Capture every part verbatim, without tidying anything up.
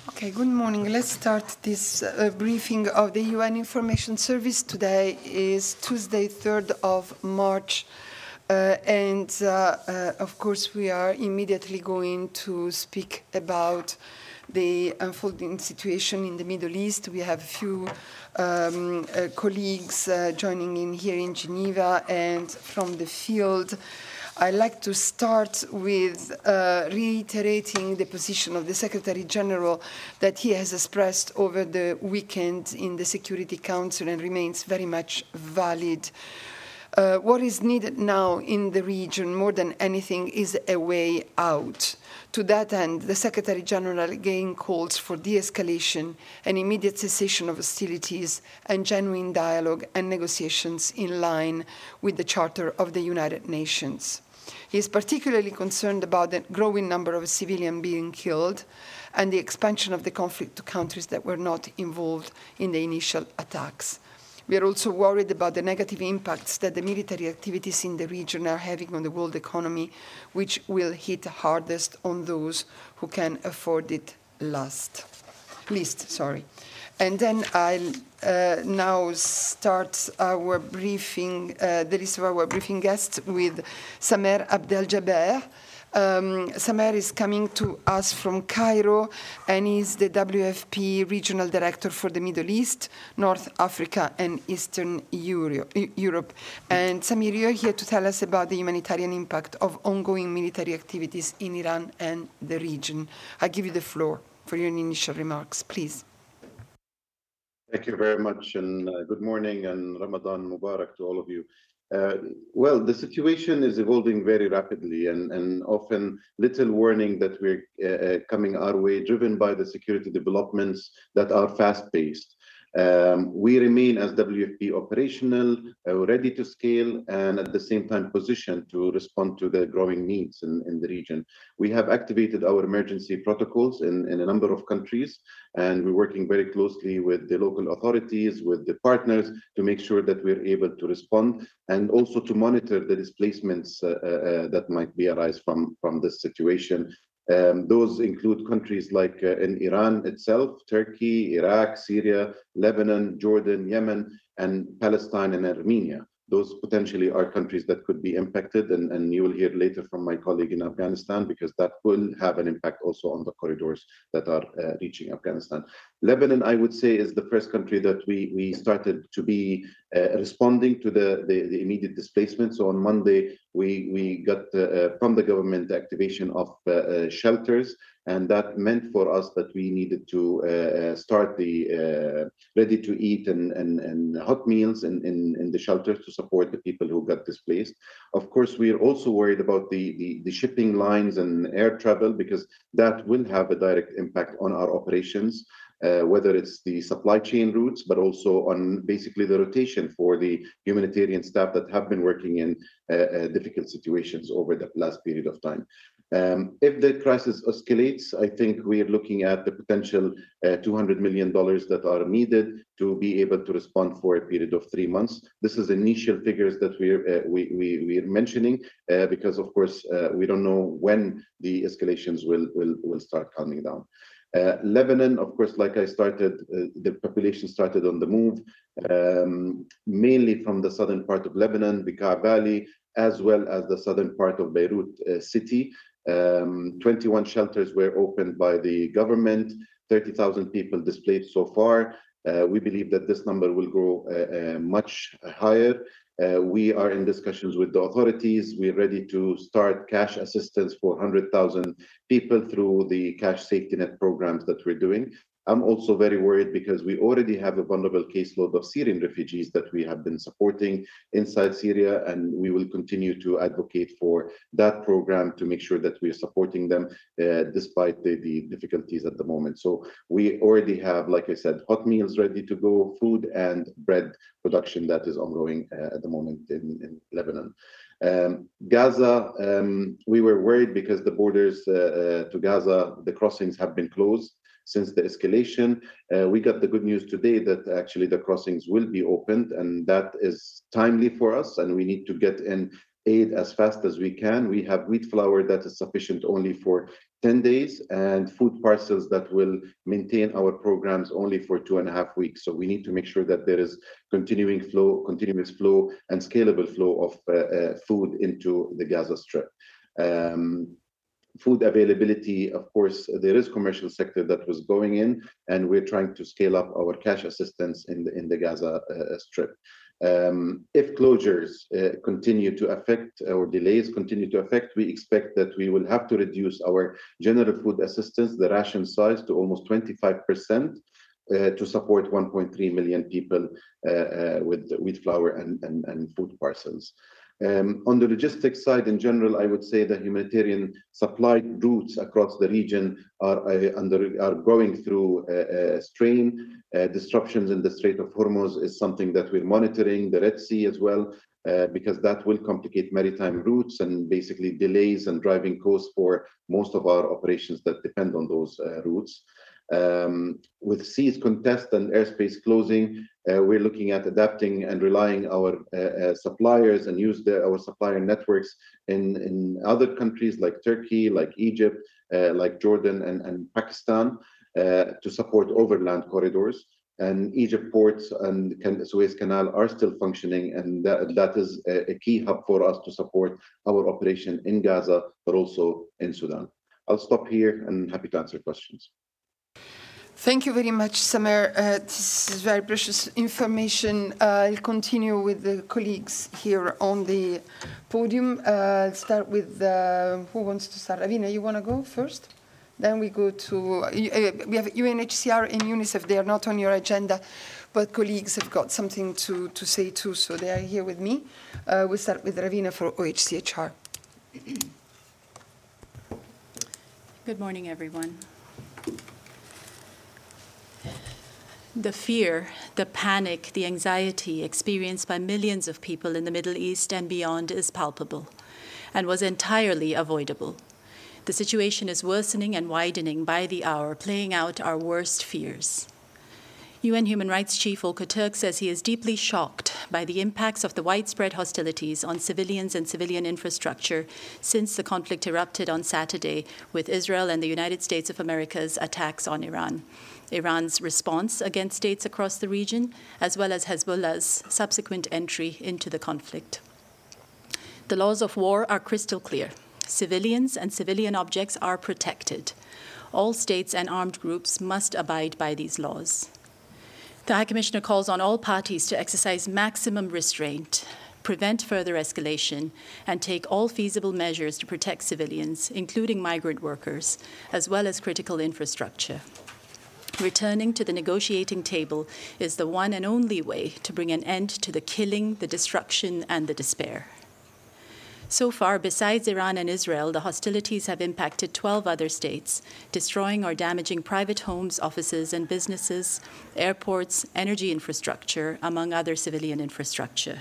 Okay, good morning. Let's start this uh, briefing of the U N Information Service. Today is Tuesday, third of March, uh, and uh, uh, of course we are immediately going to speak about the unfolding situation in the Middle East. We have a few um, uh, colleagues uh, joining in here in Geneva and from the field. I'd like to start with uh, reiterating the position of the Secretary General that he has expressed over the weekend in the Security Council and remains very much valid. Uh, what is needed now in the region more than anything is a way out. To that end, the Secretary General again calls for de-escalation and immediate cessation of hostilities and genuine dialogue and negotiations in line with the Charter of the United Nations. He is particularly concerned about the growing number of civilians being killed and the expansion of the conflict to countries that were not involved in the initial attacks. We are also worried about the negative impacts that the military activities in the region are having on the world economy, which will hit hardest on those who can afford it last. least. Sorry. And then I'll uh, now start our briefing, uh, the list of our briefing guests with Samer Abdel-Jabbar. Um, Samer is coming to us from Cairo, and is the W F P Regional Director for the Middle East, North Africa, and Eastern Euro Europe. And Samer, you're here to tell us about the humanitarian impact of ongoing military activities in Iran and the region. I give you the floor for your initial remarks, please. Thank you very much, and uh, good morning, and Ramadan Mubarak to all of you. Uh, well, the situation is evolving very rapidly, and, and often little warning that we're uh, coming our way, driven by the security developments that are fast-paced. Um, we remain as W F P operational, uh, ready to scale, and at the same time positioned to respond to the growing needs in, in the region. We have activated our emergency protocols in, in a number of countries, and we're working very closely with the local authorities, with the partners, to make sure that we're able to respond, and also to monitor the displacements uh, uh, that might be arise from, from this situation. Um, those include countries like uh, in Iran itself, Turkey, Iraq, Syria, Lebanon, Jordan, Yemen, and Palestine and Armenia. Those potentially are countries that could be impacted, and, and you will hear later from my colleague in Afghanistan, because that will have an impact also on the corridors that are uh, reaching Afghanistan. Lebanon, I would say, is the first country that we, we started to be uh, responding to the, the, the immediate displacement. So on Monday, we, we got uh, from the government the activation of uh, uh, shelters, and that meant for us that we needed to uh, start the uh, ready to eat and, and, and hot meals in, in, in the shelters to support the people who got displaced. Of course, we are also worried about the, the, the shipping lines and air travel, because that will have a direct impact on our operations. Uh, whether it's the supply chain routes, but also on basically the rotation for the humanitarian staff that have been working in uh, uh, difficult situations over the last period of time. Um, if the crisis escalates, I think we are looking at the potential uh, two hundred million dollars that are needed to be able to respond for a period of three months. This is initial figures that we're, uh, we, we, we're mentioning, uh, because of course, uh, we don't know when the escalations will, will, will start calming down. Uh, Lebanon, of course, like I started, uh, the population started on the move, um, mainly from the southern part of Lebanon, Bekaa Valley, as well as the southern part of Beirut uh, city. Um, twenty-one shelters were opened by the government, thirty thousand people displaced so far. Uh, we believe that this number will grow uh, uh, much higher. Uh, we are in discussions with the authorities. We're ready to start cash assistance for one hundred thousand people through the cash safety net programs that we're doing. I'm also very worried because we already have a vulnerable caseload of Syrian refugees that we have been supporting inside Syria, and we will continue to advocate for that program to make sure that we're supporting them uh, despite the, the difficulties at the moment. So we already have, like I said, hot meals ready to go, food and bread production that is ongoing uh, at the moment in, in Lebanon. Um, Gaza, um, we were worried because the borders uh, uh, to Gaza, the crossings have been closed since the escalation. Uh, we got the good news today that actually the crossings will be opened, and that is timely for us, and we need to get in aid as fast as we can. We have wheat flour that is sufficient only for ten days, and food parcels that will maintain our programs only for two and a half weeks. So we need to make sure that there is continuing flow, continuous flow, and scalable flow of uh, uh, food into the Gaza Strip. Um, Food availability, of course, there is commercial sector that was going in, and we're trying to scale up our cash assistance in the in the Gaza uh, Strip. Um, if closures uh, continue to affect or delays continue to affect, we expect that we will have to reduce our general food assistance, the ration size, to almost twenty-five percent uh, to support one point three million people uh, uh, with wheat flour and, and, and food parcels. Um, on the logistics side, in general, I would say the humanitarian supply routes across the region are uh, under are going through a, a strain. Uh, disruptions in the Strait of Hormuz is something that we're monitoring. The Red Sea as well, uh, because that will complicate maritime routes and basically delays and driving costs for most of our operations that depend on those uh, routes. Um, with seas contest and airspace closing, uh, we're looking at adapting and relying our uh, uh, suppliers and use the, our supplier networks in, in other countries like Turkey, like Egypt, uh, like Jordan and, and Pakistan uh, to support overland corridors. And Egypt ports and can, Suez Canal are still functioning, and that, that is a, a key hub for us to support our operation in Gaza, but also in Sudan. I'll stop here and happy to answer questions. Thank you very much, Samer. Uh, this is very precious information. Uh, I'll continue with the colleagues here on the podium. Uh, I'll start with, uh, who wants to start? Ravina, you want to go first? Then we go to, uh, we have U N H C R and UNICEF. They are not on your agenda, but colleagues have got something to, to say too, so they are here with me. Uh, we'll start with Ravina for O H C H R. Good morning, everyone. The fear, the panic, the anxiety experienced by millions of people in the Middle East and beyond is palpable and was entirely avoidable. The situation is worsening and widening by the hour, playing out our worst fears. U N Human Rights Chief Volker Turk says he is deeply shocked by the impacts of the widespread hostilities on civilians and civilian infrastructure since the conflict erupted on Saturday with Israel and the United States of America's attacks on Iran. Iran's response against states across the region, as well as Hezbollah's subsequent entry into the conflict. The laws of war are crystal clear. Civilians and civilian objects are protected. All states and armed groups must abide by these laws. The High Commissioner calls on all parties to exercise maximum restraint, prevent further escalation, and take all feasible measures to protect civilians, including migrant workers, as well as critical infrastructure. Returning to the negotiating table is the one and only way to bring an end to the killing, the destruction, and the despair. So far, besides Iran and Israel, the hostilities have impacted twelve other states, destroying or damaging private homes, offices, and businesses, airports, energy infrastructure, among other civilian infrastructure.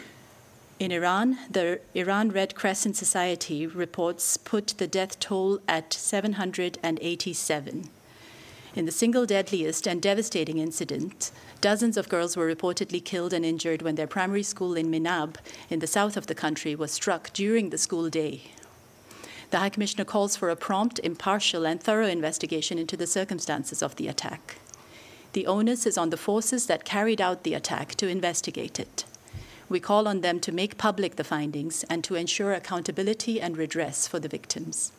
In Iran, the Iran Red Crescent Society reports put the death toll at seven hundred eighty-seven. In the single deadliest and devastating incident, dozens of girls were reportedly killed and injured when their primary school in Minab, in the south of the country, was struck during the school day. The High Commissioner calls for a prompt, impartial, and thorough investigation into the circumstances of the attack. The onus is on the forces that carried out the attack to investigate it. We call on them to make public the findings and to ensure accountability and redress for the victims.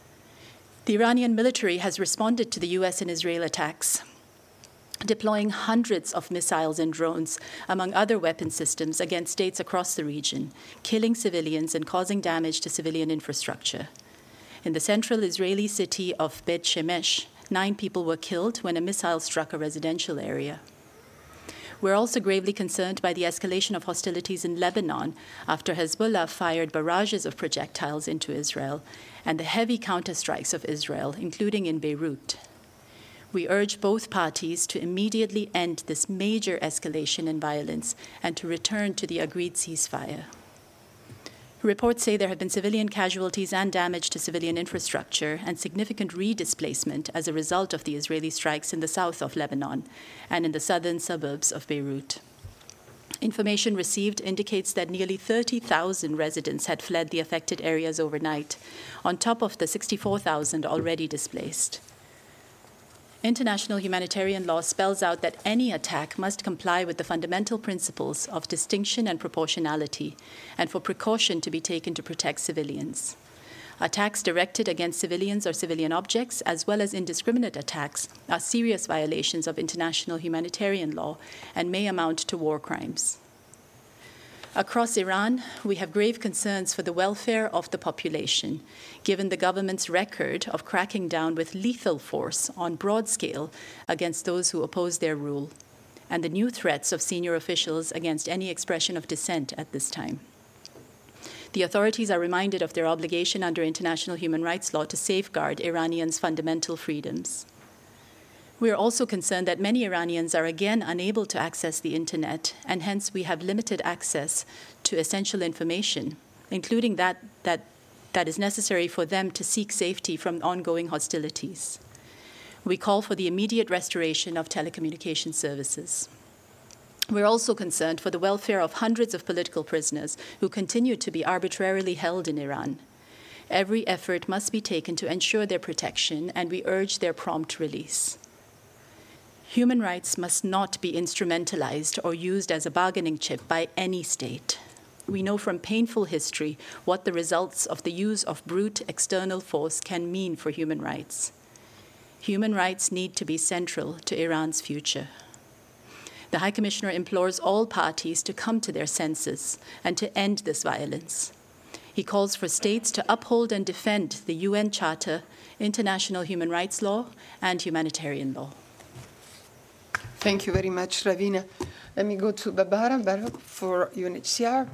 The Iranian military has responded to the U S and Israel attacks, deploying hundreds of missiles and drones, among other weapon systems, against states across the region, killing civilians and causing damage to civilian infrastructure. In the central Israeli city of Bet Shemesh, nine people were killed when a missile struck a residential area. We're also gravely concerned by the escalation of hostilities in Lebanon after Hezbollah fired barrages of projectiles into Israel and the heavy counterstrikes of Israel, including in Beirut. We urge both parties to immediately end this major escalation in violence and to return to the agreed ceasefire. Reports say there have been civilian casualties and damage to civilian infrastructure and significant redisplacement as a result of the Israeli strikes in the south of Lebanon and in the southern suburbs of Beirut. Information received indicates that nearly thirty thousand residents had fled the affected areas overnight, on top of the sixty-four thousand already displaced. International humanitarian law spells out that any attack must comply with the fundamental principles of distinction and proportionality, and for precaution to be taken to protect civilians. Attacks directed against civilians or civilian objects, as well as indiscriminate attacks, are serious violations of international humanitarian law and may amount to war crimes. Across Iran, we have grave concerns for the welfare of the population, given the government's record of cracking down with lethal force on broad scale against those who oppose their rule, and the new threats of senior officials against any expression of dissent at this time. The authorities are reminded of their obligation under international human rights law to safeguard Iranians' fundamental freedoms. We are also concerned that many Iranians are again unable to access the internet, and hence we have limited access to essential information, including that, that, that is necessary for them to seek safety from ongoing hostilities. We call for the immediate restoration of telecommunication services. We're also concerned for the welfare of hundreds of political prisoners who continue to be arbitrarily held in Iran. Every effort must be taken to ensure their protection, and we urge their prompt release. Human rights must not be instrumentalized or used as a bargaining chip by any state. We know from painful history what the results of the use of brute external force can mean for human rights. Human rights need to be central to Iran's future. The High Commissioner implores all parties to come to their senses and to end this violence. He calls for states to uphold and defend the U N Charter, international human rights law, and humanitarian law. Thank you very much, Ravina. Let me go to Barbara Barok for U N H C R.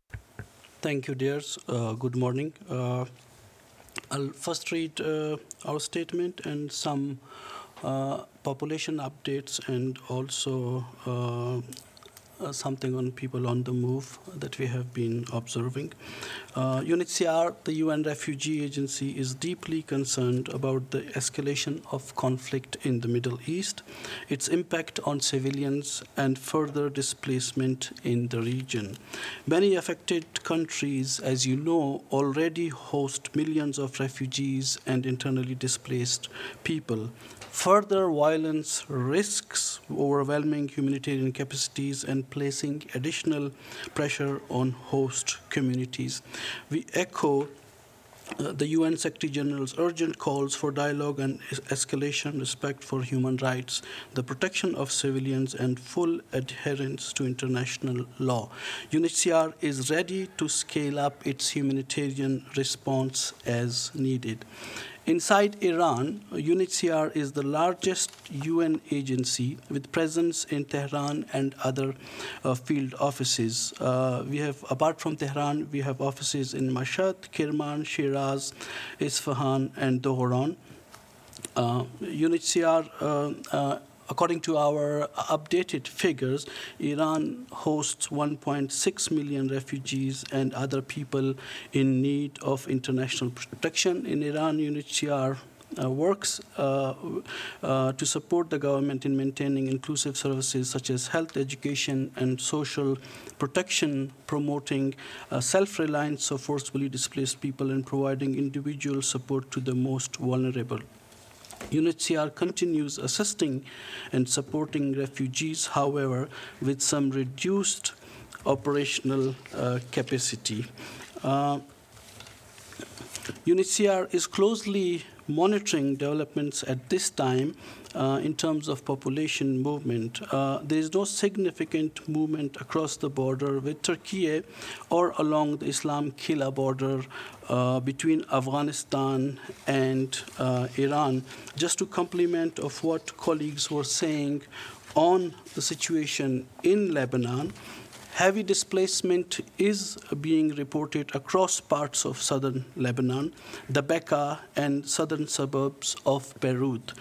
Thank you, dears. Uh, good morning. Uh, I'll first read uh, our statement and some uh, population updates, and also uh, uh, something on people on the move that we have been observing. Uh, U N H C R, the U N Refugee Agency, is deeply concerned about the escalation of conflict in the Middle East, its impact on civilians, and further displacement in the region. Many affected countries, as you know, already host millions of refugees and internally displaced people. Further violence risks overwhelming humanitarian capacities and placing additional pressure on host communities. We echo uh, the U N Secretary General's urgent calls for dialogue and es escalation, respect for human rights, the protection of civilians, and full adherence to international law. U N H C R is ready to scale up its humanitarian response as needed. Inside Iran, U N H C R is the largest U N agency with presence in Tehran and other uh, field offices. Uh, we have, apart from Tehran, we have offices in Mashhad, Kerman, Shiraz, Isfahan, and Dohran. Uh, U N H C R, uh, uh, according to our updated figures, Iran hosts one point six million refugees and other people in need of international protection. In Iran, U N H C R uh, works uh, uh, to support the government in maintaining inclusive services such as health, education, and social protection, promoting uh, self-reliance of forcibly displaced people, and providing individual support to the most vulnerable. U N H C R continues assisting and supporting refugees, however, with some reduced operational uh, capacity. Uh, U N H C R is closely monitoring developments at this time uh, in terms of population movement. Uh, there is no significant movement across the border with Turkey or along the Islam Kila border uh, between Afghanistan and uh, Iran. Just to complement of what colleagues were saying on the situation in Lebanon, heavy displacement is being reported across parts of southern Lebanon, the Bekaa and southern suburbs of Beirut,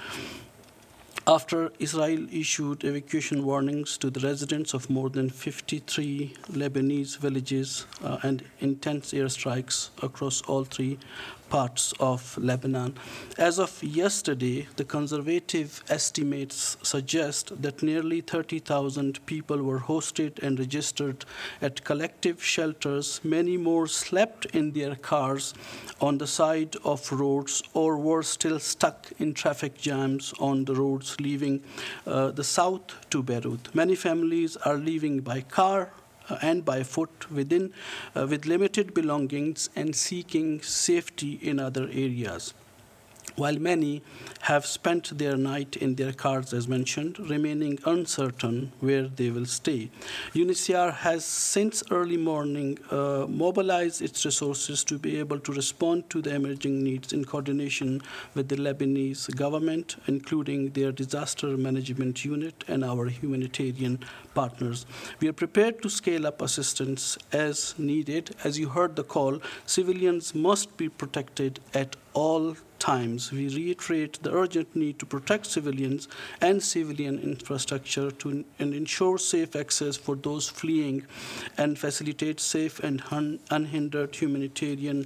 after Israel issued evacuation warnings to the residents of more than fifty-three Lebanese villages uh, and intense airstrikes across all three parts of Lebanon. As of yesterday, the conservative estimates suggest that nearly thirty thousand people were hosted and registered at collective shelters. Many more slept in their cars on the side of roads or were still stuck in traffic jams on the roads leaving uh, the south to Beirut. Many families are leaving by car and by foot within, uh, with limited belongings and seeking safety in other areas. While many have spent their night in their cars, as mentioned, remaining uncertain where they will stay. UNHCR has since early morning uh, mobilized its resources to be able to respond to the emerging needs in coordination with the Lebanese government, including their disaster management unit and our humanitarian partners. We are prepared to scale up assistance as needed. As you heard the call, civilians must be protected at all times. We reiterate the urgent need to protect civilians and civilian infrastructure to and ensure safe access for those fleeing and facilitate safe and un, unhindered humanitarian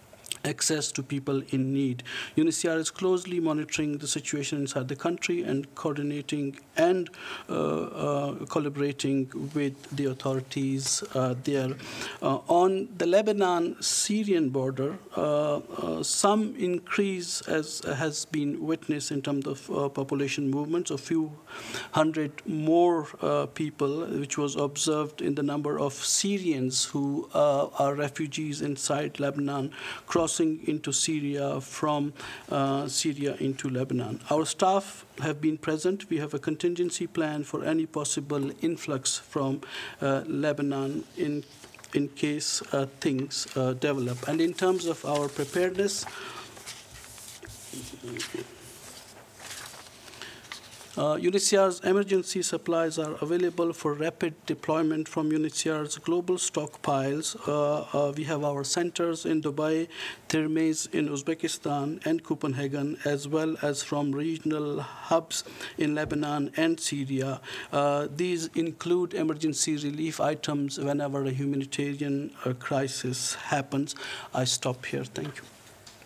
access to people in need. UNHCR is closely monitoring the situation inside the country and coordinating and uh, uh, collaborating with the authorities uh, there. Uh, on the Lebanon-Syrian border, uh, uh, some increase as has been witnessed in terms of uh, population movements. A few hundred more uh, people, which was observed in the number of Syrians who uh, are refugees inside Lebanon, crossing into Syria from uh, Syria into Lebanon. Our staff have been present. We have a contingency plan for any possible influx from uh, Lebanon in, in case uh, things uh, develop. And in terms of our preparedness, Uh, UNHCR's emergency supplies are available for rapid deployment from UNHCR's global stockpiles. Uh, uh, we have our centers in Dubai, Termez in Uzbekistan, and Copenhagen, as well as from regional hubs in Lebanon and Syria. Uh, these include emergency relief items whenever a humanitarian uh, crisis happens. I stop here. Thank you.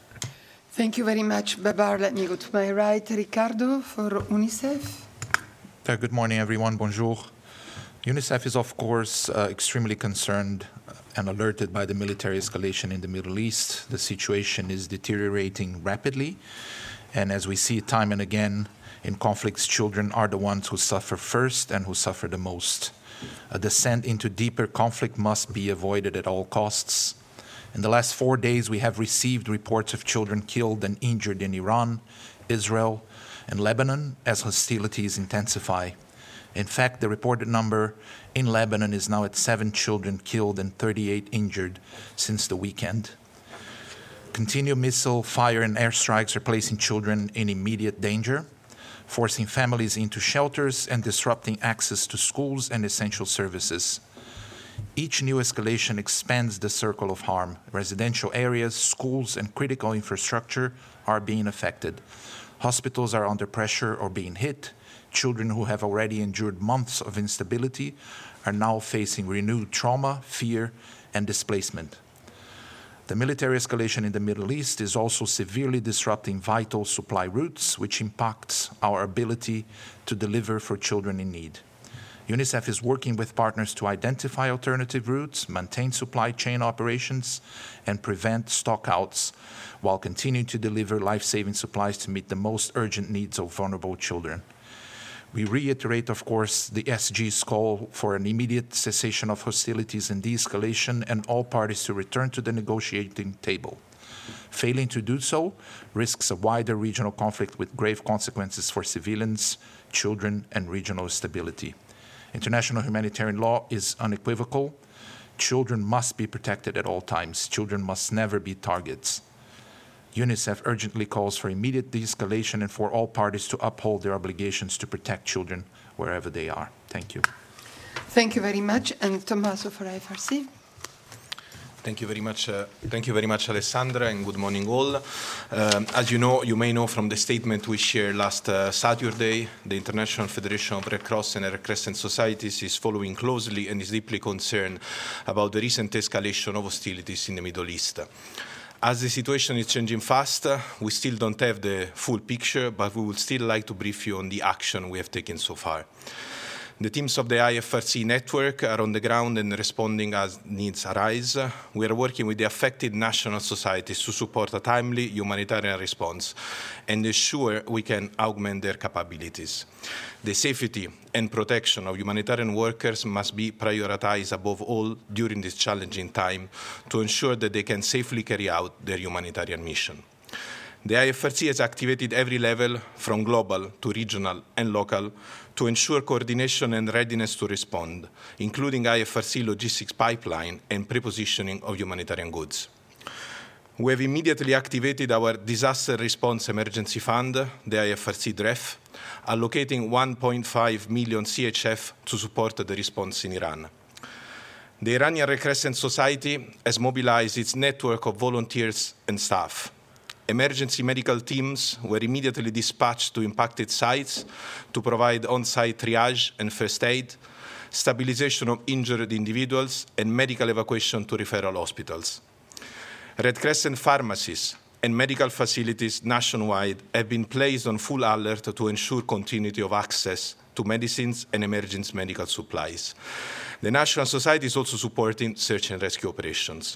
Thank you very much, Babar. Let me go to my right. Ricardo for UNICEF. Uh, good morning, everyone. Bonjour. UNICEF is, of course, uh, extremely concerned and alerted by the military escalation in the Middle East. The situation is deteriorating rapidly, and as we see time and again in conflicts, children are the ones who suffer first and who suffer the most. A descent into deeper conflict must be avoided at all costs. In the last four days, we have received reports of children killed and injured in Iran, Israel, and Lebanon as hostilities intensify. In fact, the reported number in Lebanon is now at seven children killed and thirty-eight injured since the weekend. Continued missile fire and airstrikes are placing children in immediate danger, forcing families into shelters and disrupting access to schools and essential services. Each new escalation expands the circle of harm. Residential areas, schools, and critical infrastructure are being affected. Hospitals are under pressure or being hit. Children who have already endured months of instability are now facing renewed trauma, fear, and displacement. The military escalation in the Middle East is also severely disrupting vital supply routes, which impacts our ability to deliver for children in need. UNICEF is working with partners to identify alternative routes, maintain supply chain operations, and prevent stockouts while continuing to deliver life-saving supplies to meet the most urgent needs of vulnerable children. We reiterate, of course, the S G's call for an immediate cessation of hostilities and de-escalation and all parties to return to the negotiating table. Failing to do so risks a wider regional conflict with grave consequences for civilians, children, and regional stability. International humanitarian law is unequivocal. Children must be protected at all times. Children must never be targets. UNICEF urgently calls for immediate de-escalation and for all parties to uphold their obligations to protect children wherever they are. Thank you. Thank you very much. And Tommaso for I F R C. Thank you very much. Uh, thank you very much, Alessandra, and good morning all. Um, as you know, you may know from the statement we shared last uh, Saturday, the International Federation of Red Cross and Red Crescent Societies is following closely and is deeply concerned about the recent escalation of hostilities in the Middle East. As the situation is changing fast, uh, we still don't have the full picture, but we would still like to brief you on the action we have taken so far. The teams of the I F R C network are on the ground and responding as needs arise. We are working with the affected national societies to support a timely humanitarian response and ensure we can augment their capabilities. The safety and protection of humanitarian workers must be prioritized above all during this challenging time to ensure that they can safely carry out their humanitarian mission. The I F R C has activated every level, from global to regional and local, to ensure coordination and readiness to respond, including I F R C logistics pipeline and prepositioning of humanitarian goods. We have immediately activated our Disaster Response Emergency Fund, the I F R C D R E F, allocating one point five million C H F to support the response in Iran. The Iranian Red Crescent Society has mobilized its network of volunteers and staff. Emergency medical teams were immediately dispatched to impacted sites to provide on-site triage and first aid, stabilization of injured individuals, and medical evacuation to referral hospitals. Red Crescent pharmacies and medical facilities nationwide have been placed on full alert to ensure continuity of access to medicines and emergency medical supplies. The National Society is also supporting search and rescue operations.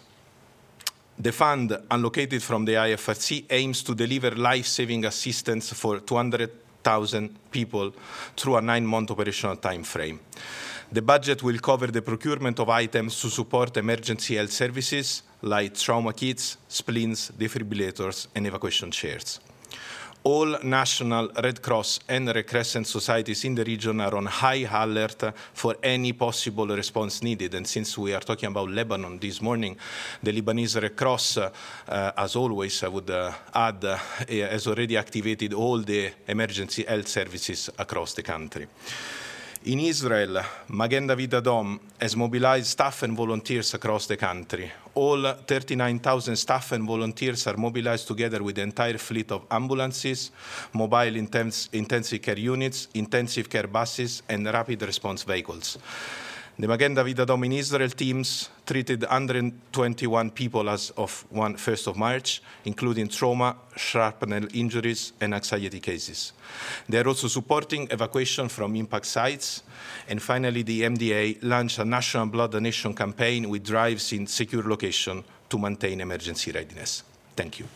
The fund allocated from the I F R C aims to deliver life-saving assistance for two hundred thousand people through a nine-month operational time frame. The budget will cover the procurement of items to support emergency health services like trauma kits, splints, defibrillators, and evacuation chairs. All national Red Cross and Red Crescent societies in the region are on high alert for any possible response needed. And since we are talking about Lebanon this morning, the Lebanese Red Cross, uh, as always, I would uh, add, uh, has already activated all the emergency health services across the country. In Israel, Magen David Adom has mobilized staff and volunteers across the country. All thirty-nine thousand staff and volunteers are mobilized together with the entire fleet of ambulances, mobile intense, intensive care units, intensive care buses, and rapid response vehicles. The Magen David Adom in Israel teams treated one hundred twenty-one people as of first of March, including trauma, shrapnel injuries, and anxiety cases. They are also supporting evacuation from impact sites. And finally, the M D A launched a national blood donation campaign with drives in secure location to maintain emergency readiness. Thank you.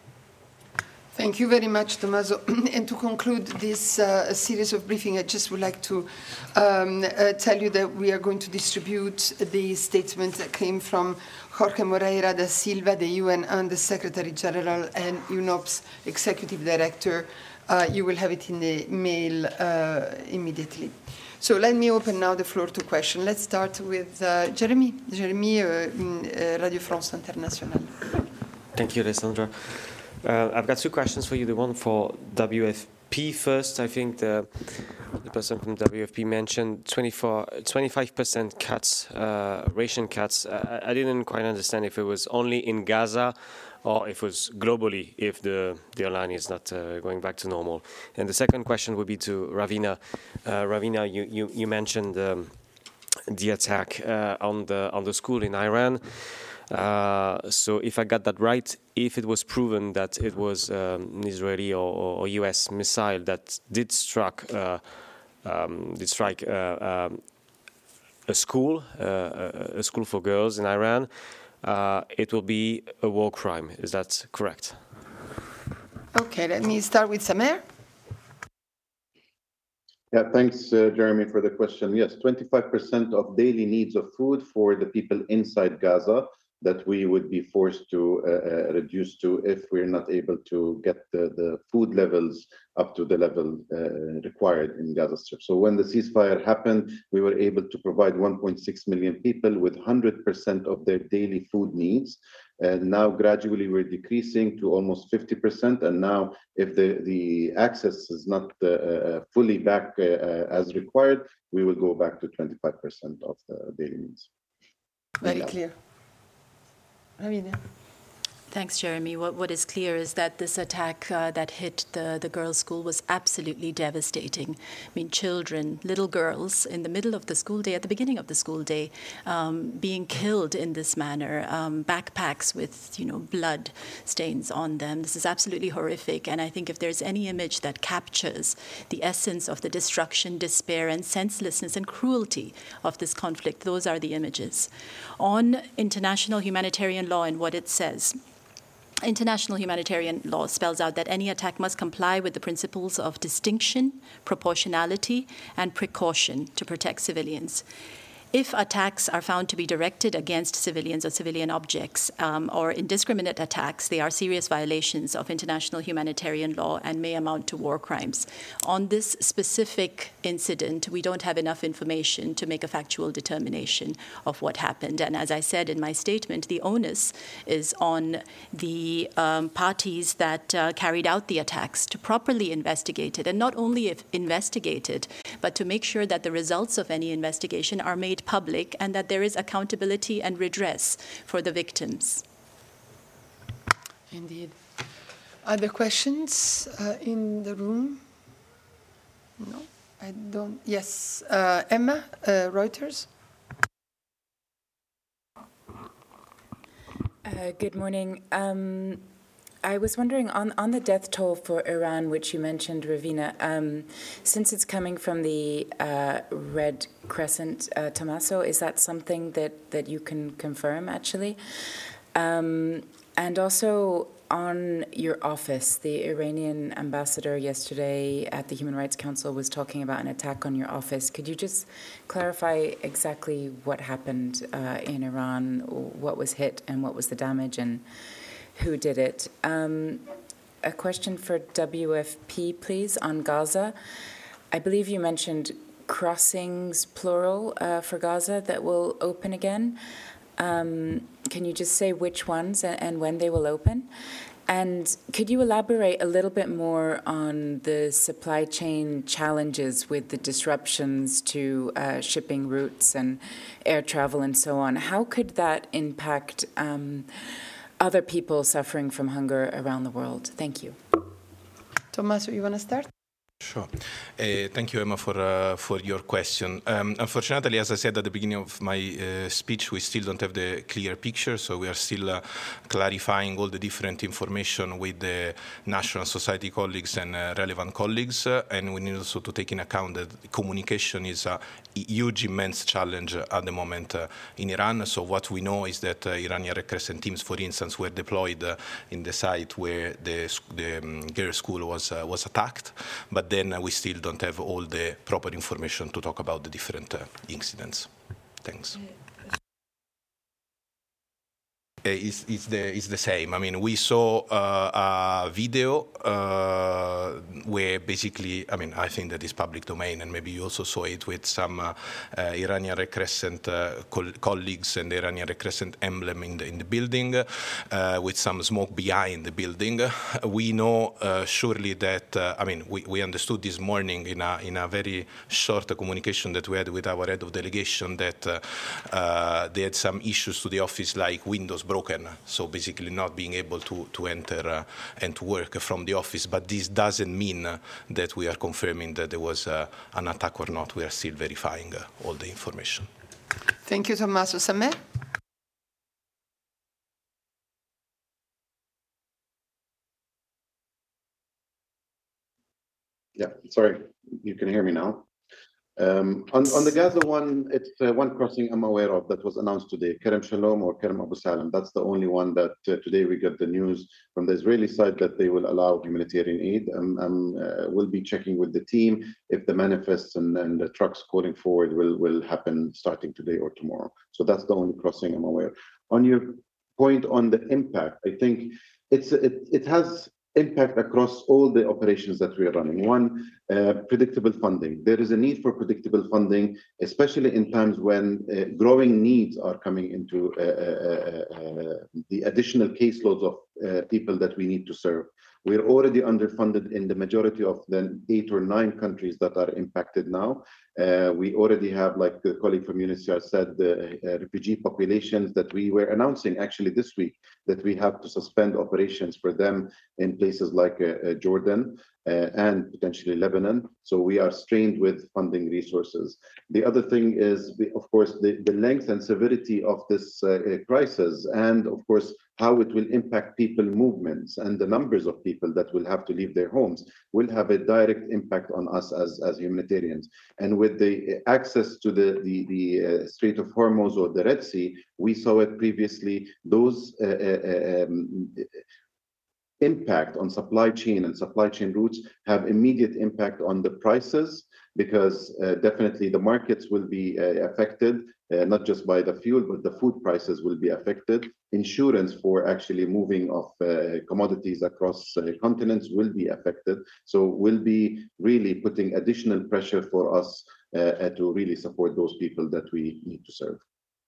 Thank you very much, Tommaso. And to conclude this uh, series of briefing, I just would like to um, uh, tell you that we are going to distribute the statement that came from Jorge Moreira da Silva, the U N Under Secretary General and U N O P S Executive Director. Uh, you will have it in the mail uh, immediately. So let me open now the floor to questions. Let's start with uh, Jeremy. Jeremy, uh, uh, Radio France Internationale. Thank you, Alessandra. Uh, I've got two questions for you. The one for W F P first. I think the, the person from W F P mentioned twenty-four, twenty-five percent cuts, uh, ration cuts. I, I didn't quite understand if it was only in Gaza or if it was globally, if the, the airline is not uh, going back to normal. And the second question would be to Ravina. Uh, Ravina, you, you, you mentioned um, the attack uh, on the on the school in Iran. Uh, so if I got that right, if it was proven that it was um, an Israeli or, or U S missile that did struck uh, um, did strike uh, um, a school, uh, a school for girls in Iran, uh, it will be a war crime. Is that correct? Okay, let me start with Samer. Yeah, thanks, uh, Jeremy, for the question. Yes, twenty-five percent of daily needs of food for the people inside Gaza that we would be forced to uh, uh, reduce to if we're not able to get the, the food levels up to the level uh, required in Gaza Strip. So when the ceasefire happened, we were able to provide one point six million people with one hundred percent of their daily food needs. And now gradually we're decreasing to almost fifty percent. And now if the, the access is not uh, uh, fully back uh, uh, as required, we will go back to twenty-five percent of the daily needs. Very clear. Ravina. Thanks, Jeremy. What, what is clear is that this attack uh, that hit the, the girls' school was absolutely devastating. I mean, children, little girls, in the middle of the school day, at the beginning of the school day, um, being killed in this manner, um, backpacks with, you know, blood stains on them. This is absolutely horrific. And I think if there's any image that captures the essence of the destruction, despair, and senselessness and cruelty of this conflict, those are the images. On international humanitarian law and what it says, international humanitarian law spells out that any attack must comply with the principles of distinction, proportionality, and precaution to protect civilians. If attacks are found to be directed against civilians or civilian objects um, or indiscriminate attacks, they are serious violations of international humanitarian law and may amount to war crimes. On this specific incident, we don't have enough information to make a factual determination of what happened. And as I said in my statement, the onus is on the um, parties that uh, carried out the attacks to properly investigate it, and not only if investigate it, but to make sure that the results of any investigation are made public and that there is accountability and redress for the victims. Indeed. Other questions uh, in the room? No, I don't. Yes, uh, Emma, uh, Reuters. Uh, good morning. Um, I was wondering, on, on the death toll for Iran, which you mentioned, Ravina, um, since it's coming from the uh, Red Crescent, uh, Tommaso, is that something that, that you can confirm, actually? Um, and also, on your office, the Iranian ambassador yesterday at the Human Rights Council was talking about an attack on your office. Could you just clarify exactly what happened uh, in Iran, what was hit and what was the damage, and who did it? Um, a question for W F P, please, on Gaza. I believe you mentioned crossings, plural, uh, for Gaza that will open again. Um, can you just say which ones and, and when they will open? And could you elaborate a little bit more on the supply chain challenges with the disruptions to uh, shipping routes and air travel and so on? How could that impact um, other people suffering from hunger around the world? Thank you. Tommaso, you want to start? Sure. Uh, thank you, Emma, for uh, for your question. Um, unfortunately, as I said at the beginning of my uh, speech, we still don't have the clear picture, so we are still uh, clarifying all the different information with the National Society colleagues and uh, relevant colleagues, uh, and we need also to take in account that communication is a huge, immense challenge at the moment uh, in Iran. So what we know is that uh, Iranian Red Crescent teams, for instance, were deployed uh, in the site where the, the um, girls' school was uh, was attacked, but then uh, we still don't have all the proper information to talk about the different uh, incidents. Thanks. Uh, it's, it's, the, it's the same. I mean, we saw uh, a video uh, where basically, I mean, I think that is public domain, and maybe you also saw it with some uh, uh, Iranian Red Crescent uh, co colleagues and the Iranian Red Crescent emblem in the, in the building, uh, with some smoke behind the building. We know uh, surely that, uh, I mean, we, we understood this morning in a, in a very short communication that we had with our head of delegation that uh, uh, they had some issues to the office, like windows broken, so basically not being able to, to enter uh, and to work from the office. But this doesn't mean uh, that we are confirming that there was uh, an attack or not. We are still verifying uh, all the information. Thank you, Tommaso. Samer? Yeah, sorry, you can hear me now. Um, on, on the Gaza one, it's uh, one crossing I'm aware of that was announced today, Kerem Shalom or Kerem Abu Salam. That's the only one that uh, today we got the news from the Israeli side that they will allow humanitarian aid. Um, um, uh, we'll be checking with the team if the manifests and, and the trucks going forward will, will happen starting today or tomorrow. So that's the only crossing I'm aware. On your point on the impact, I think it's it, it has impact across all the operations that we are running. One, uh, predictable funding. There is a need for predictable funding, especially in times when uh, growing needs are coming into uh, uh, uh, the additional caseloads of uh, people that we need to serve. We're already underfunded in the majority of the eight or nine countries that are impacted now. Uh, we already have, like the colleague from U N H C R said, the uh, refugee populations that we were announcing actually this week that we have to suspend operations for them in places like uh, uh, Jordan uh, and potentially Lebanon. So we are strained with funding resources. The other thing is, the, of course, the, the length and severity of this uh, crisis, and of course, how it will impact people movements and the numbers of people that will have to leave their homes will have a direct impact on us as, as humanitarians. And with the access to the, the, the uh, Strait of Hormuz or the Red Sea, we saw it previously, those uh, uh, um, impact on supply chain and supply chain routes have immediate impact on the prices, because uh, definitely the markets will be uh, affected, uh, not just by the fuel, but the food prices will be affected. Insurance for actually moving of uh, commodities across uh, continents will be affected. So we'll be really putting additional pressure for us uh, to really support those people that we need to serve.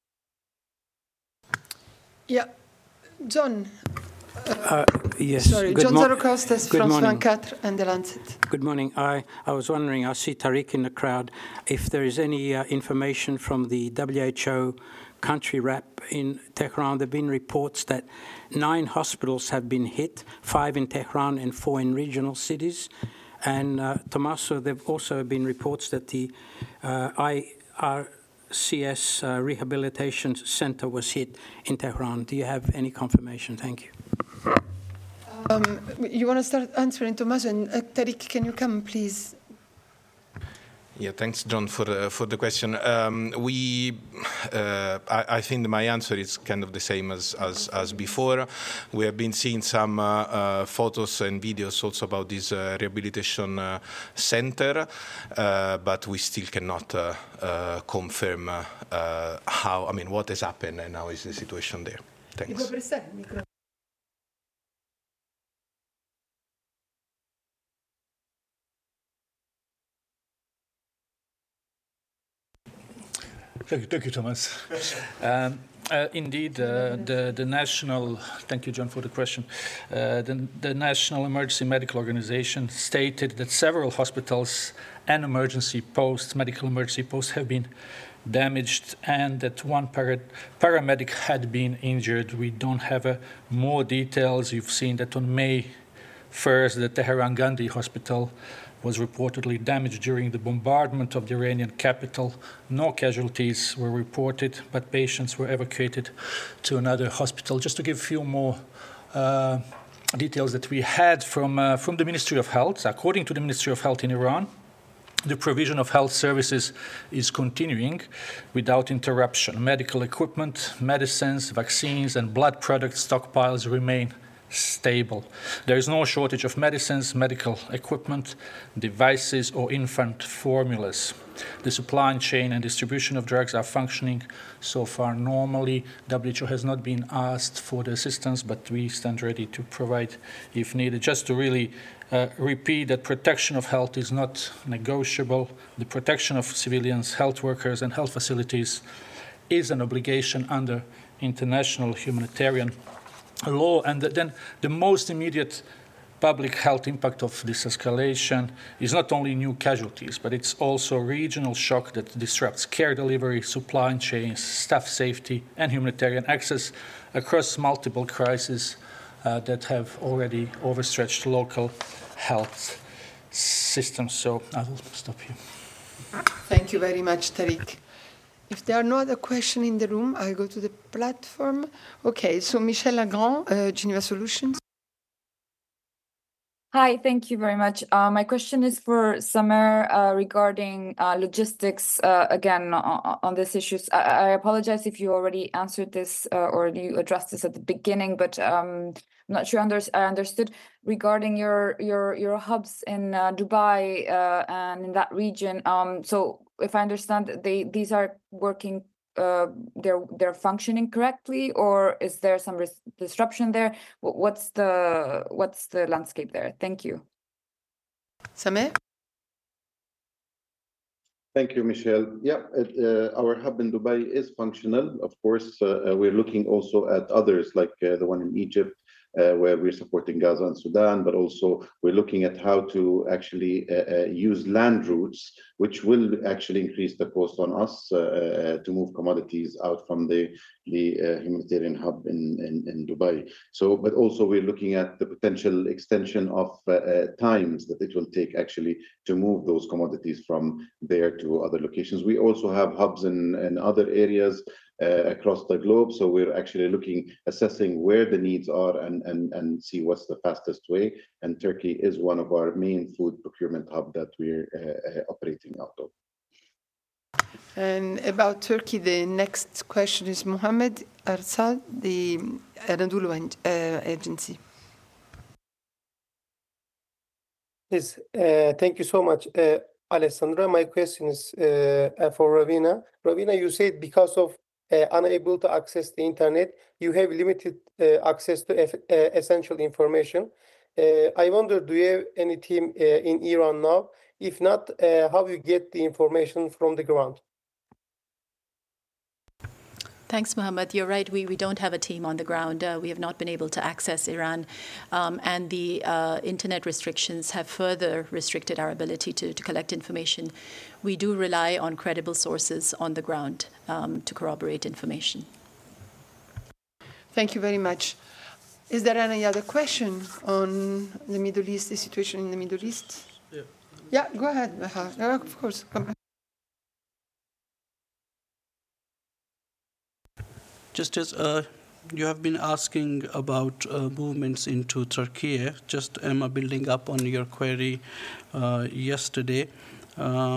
Yeah, John. Uh, yes. Sorry, Good John mo- Zarocostas, Good France morning. twenty-four and The Lancet. Good morning. I, I was wondering, I see Tariq in the crowd, if there is any uh, information from the W H O country rep in Tehran. There have been reports that nine hospitals have been hit, five in Tehran and four in regional cities. And uh, Tommaso, there have also been reports that the uh, I R C S uh, Rehabilitation Center was hit in Tehran. Do you have any confirmation? Thank you. Um, you want to start answering, Tommaso? And uh, Tariq, can you come, please? Yeah, thanks, John, for uh, for the question. Um, we, uh, I, I think my answer is kind of the same as as, as before. We have been seeing some uh, uh, photos and videos also about this uh, rehabilitation uh, center, uh, but we still cannot uh, uh, confirm uh, uh, how. I mean, what has happened and how is the situation there. Thanks. Thank you, thank you, Thomas. um, uh, indeed, uh, the, the national, thank you, John, for the question. Uh, the, the National Emergency Medical Organization stated that several hospitals and emergency posts, medical emergency posts, have been damaged and that one para paramedic had been injured. We don't have uh, more details. You've seen that on May first, the Tehran Gandhi Hospital was reportedly damaged during the bombardment of the Iranian capital. No casualties were reported, but patients were evacuated to another hospital. Just to give a few more uh, details that we had from, uh, from the Ministry of Health. According to the Ministry of Health in Iran, the provision of health services is continuing without interruption. Medical equipment, medicines, vaccines, and blood product stockpiles remain stable. There is no shortage of medicines, medical equipment, devices, or infant formulas. The supply chain and distribution of drugs are functioning so far normally. W H O has not been asked for the assistance, but we stand ready to provide if needed. Just to really uh, repeat that protection of health is not negotiable. The protection of civilians, health workers, and health facilities is an obligation under international humanitarian law. And then the most immediate public health impact of this escalation is not only new casualties, but it's also regional shock that disrupts care delivery, supply chains, staff safety, and humanitarian access across multiple crises uh, that have already overstretched local health systems. So I will stop here. Thank you very much, Tariq. If there are no other questions in the room, I'll go to the platform. Okay, so Michel Legrand, uh, Geneva Solutions. Hi, thank you very much. Uh, my question is for Samer uh, regarding uh, logistics, uh, again, on, on this issue. I, I apologize if you already answered this uh, or you addressed this at the beginning, but um, I'm not sure under I understood regarding your your your hubs in uh, Dubai uh, and in that region. Um, so if I understand, they these are working, uh, they're they're functioning correctly, or is there some disruption there? What's the what's the landscape there? Thank you. Samer? Thank you, Michelle. Yeah, it, uh, our hub in Dubai is functional. Of course, uh, we're looking also at others like uh, the one in Egypt uh, where we're supporting Gaza and Sudan, but also we're looking at how to actually uh, uh, use land routes, which will actually increase the cost on us uh, uh, to move commodities out from the, the uh, humanitarian hub in, in, in Dubai. So, but also we're looking at the potential extension of uh, uh, times that it will take actually to move those commodities from there to other locations. We also have hubs in, in other areas uh, across the globe. So we're actually looking, assessing where the needs are and, and, and see what's the fastest way. And Turkey is one of our main food procurement hub that we're uh, uh, operating out of. And about Turkey, the next question is Mohammed Arsal, the Anadolu uh, agency. Yes, uh, thank you so much, uh, Alessandra. My question is uh, for Ravina. Ravina, you said because of uh, unable to access the internet, you have limited uh, access to uh, essential information. Uh, I wonder, do you have any team uh, in Iran now? If not, uh, how you get the information from the ground? Thanks, Mohammed. You're right. We, we don't have a team on the ground. Uh, we have not been able to access Iran. Um, and the uh, internet restrictions have further restricted our ability to, to collect information. We do rely on credible sources on the ground um, to corroborate information. Thank you very much. Is there any other question on the Middle East, the situation in the Middle East? Yeah, yeah go ahead. Uh, of course. Come back. Just as uh, you have been asking about uh, movements into Turkey, just Emma, building up on your query uh, yesterday. Uh,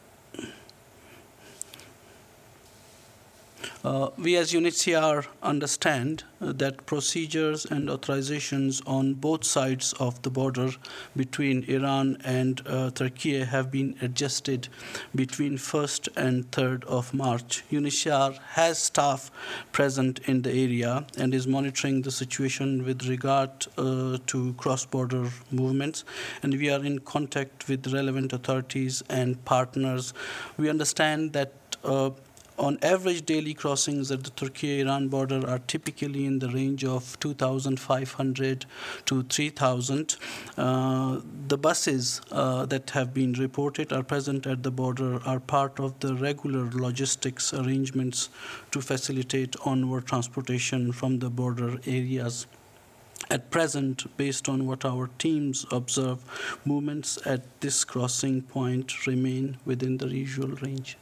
Uh, we as U N H C R understand uh, that procedures and authorizations on both sides of the border between Iran and uh, Turkey have been adjusted between first and third of March. U N H C R has staff present in the area and is monitoring the situation with regard uh, to cross-border movements, and we are in contact with relevant authorities and partners. We understand that uh, on average, daily crossings at the Turkey-Iran border are typically in the range of two thousand five hundred to three thousand. Uh, the buses uh, that have been reported are present at the border are part of the regular logistics arrangements to facilitate onward transportation from the border areas. At present, based on what our teams observe, movements at this crossing point remain within the usual range.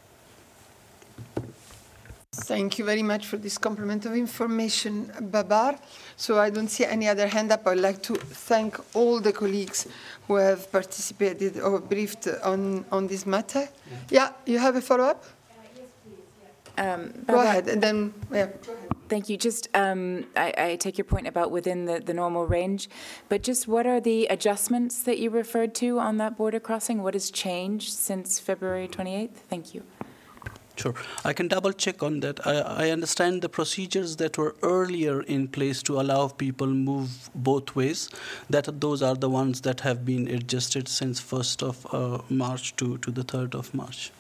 Thank you very much for this complement of information, Babar. So I don't see any other hand up. I'd like to thank all the colleagues who have participated or briefed on, on this matter. Yeah, you have a follow-up? Uh, yes, please. Yeah. Um, go Babar, ahead, and then, yeah, go ahead. Thank you. Just, um, I, I take your point about within the, the normal range, but just what are the adjustments that you referred to on that border crossing? What has changed since February twenty-eighth? Thank you. Sure. I can double check on that. I, I understand the procedures that were earlier in place to allow people move both ways, that those are the ones that have been adjusted since first of uh, March to, to the third of March.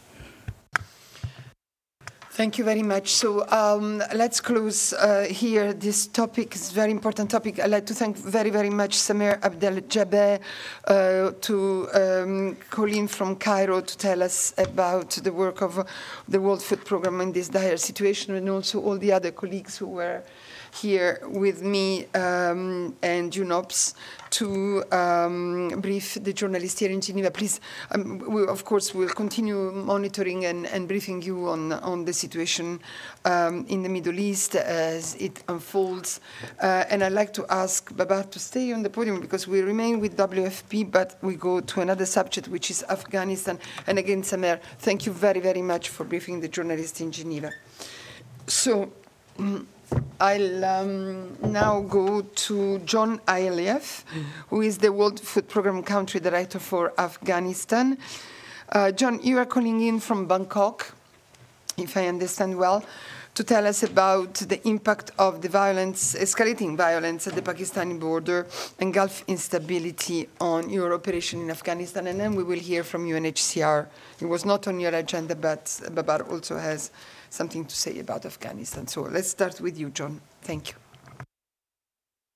Thank you very much. So um, let's close uh, here. This topic is a very important topic. I'd like to thank very, very much Samer Abdel-Jabbar, uh, to um, Colleen from Cairo to tell us about the work of the World Food Programme in this dire situation, and also all the other colleagues who were here with me um, and UNOPS to um, brief the journalists here in Geneva. Please, um, we, of course, will continue monitoring and, and briefing you on, on the situation um, in the Middle East as it unfolds. Uh, and I'd like to ask Babar to stay on the podium because we remain with W F P, but we go to another subject, which is Afghanistan. And again, Samer, thank you very, very much for briefing the journalists in Geneva. So, I'll um, now go to John Iliev, who is the World Food Programme Country Director for Afghanistan. Uh, John, you are calling in from Bangkok, if I understand well, to tell us about the impact of the violence, escalating violence at the Pakistani border and Gulf instability on your operation in Afghanistan. And then we will hear from U N H C R. It was not on your agenda, but Babar also has something to say about Afghanistan. So let's start with you, John. Thank you.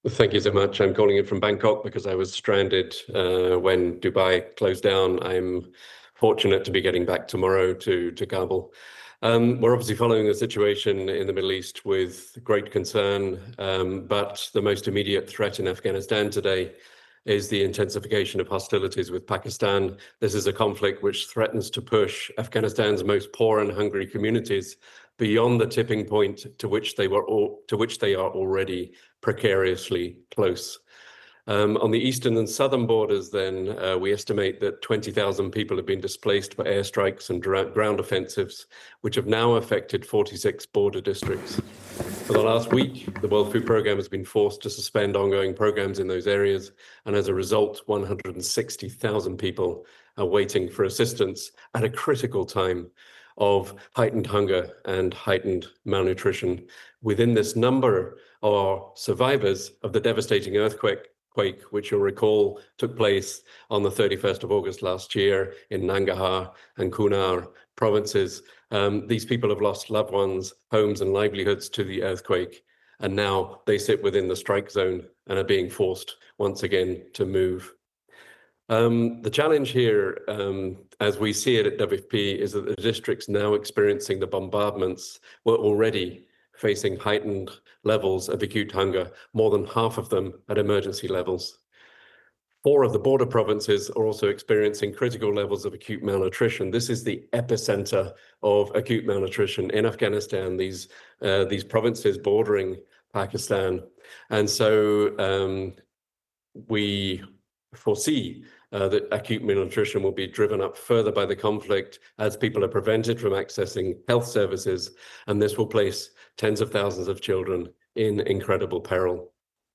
Thank you so much. I'm calling in from Bangkok because I was stranded uh, when Dubai closed down. I'm fortunate to be getting back tomorrow to, to Kabul. Um, we're obviously following the situation in the Middle East with great concern, um, but the most immediate threat in Afghanistan today is the intensification of hostilities with Pakistan. This is a conflict which threatens to push Afghanistan's most poor and hungry communities beyond the tipping point to which they were all, to which they are already precariously close. Um, on the eastern and southern borders, then, uh, we estimate that twenty thousand people have been displaced by airstrikes and ground offensives, which have now affected forty-six border districts. For the last week, the World Food Programme has been forced to suspend ongoing programs in those areas, and as a result, one hundred sixty thousand people are waiting for assistance at a critical time of heightened hunger and heightened malnutrition. Within this number are survivors of the devastating earthquake, quake, which you'll recall took place on the thirty-first of August last year in Nangarhar and Kunar provinces. Um, these people have lost loved ones, homes and livelihoods to the earthquake, and now they sit within the strike zone and are being forced once again to move. Um, the challenge here, um, as we see it at W F P, is that the districts now experiencing the bombardments were already facing heightened levels of acute hunger, more than half of them at emergency levels. Four of the border provinces are also experiencing critical levels of acute malnutrition. This is the epicenter of acute malnutrition in Afghanistan, these, uh, these provinces bordering Pakistan. And so um, we foresee uh, that acute malnutrition will be driven up further by the conflict as people are prevented from accessing health services, and this will place tens of thousands of children in incredible peril.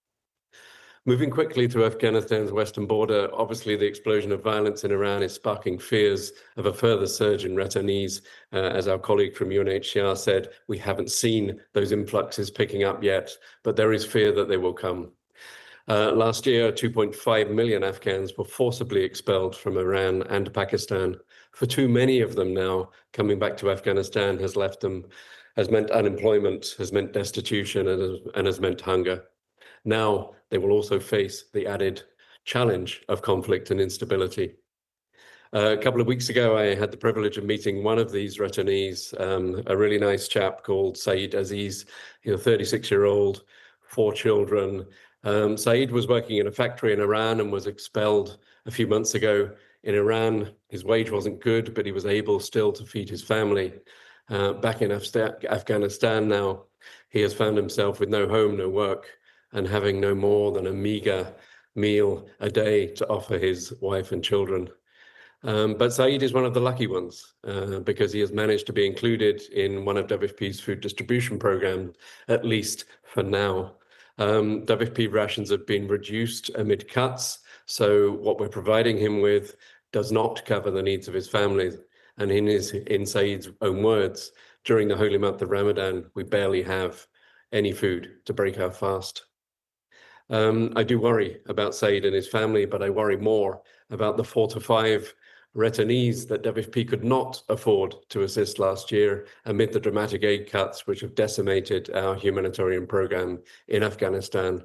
Moving quickly to Afghanistan's western border, obviously the explosion of violence in Iran is sparking fears of a further surge in returnees. Uh, as our colleague from U N H C R said, we haven't seen those influxes picking up yet, but there is fear that they will come. Uh, last year, two point five million Afghans were forcibly expelled from Iran and Pakistan. For too many of them now, coming back to Afghanistan has left them, has meant unemployment, has meant destitution, and has, and has meant hunger. Now they will also face the added challenge of conflict and instability. Uh, a couple of weeks ago, I had the privilege of meeting one of these returnees, um, a really nice chap called Saeed Aziz, you know, thirty-six-year-old, four children. Um, Saeed was working in a factory in Iran and was expelled a few months ago. In Iran, his wage wasn't good, but he was able still to feed his family. Uh, back in Af Afghanistan now, he has found himself with no home, no work, and having no more than a meager meal a day to offer his wife and children. Um, but Saeed is one of the lucky ones uh, because he has managed to be included in one of W F P's food distribution programs, at least for now. Um, W F P rations have been reduced amid cuts, so what we're providing him with does not cover the needs of his family. And in, his, in Saeed's own words, during the holy month of Ramadan, we barely have any food to break our fast. Um, I do worry about Saeed and his family, but I worry more about the four to five returnees that W F P could not afford to assist last year amid the dramatic aid cuts which have decimated our humanitarian program in Afghanistan.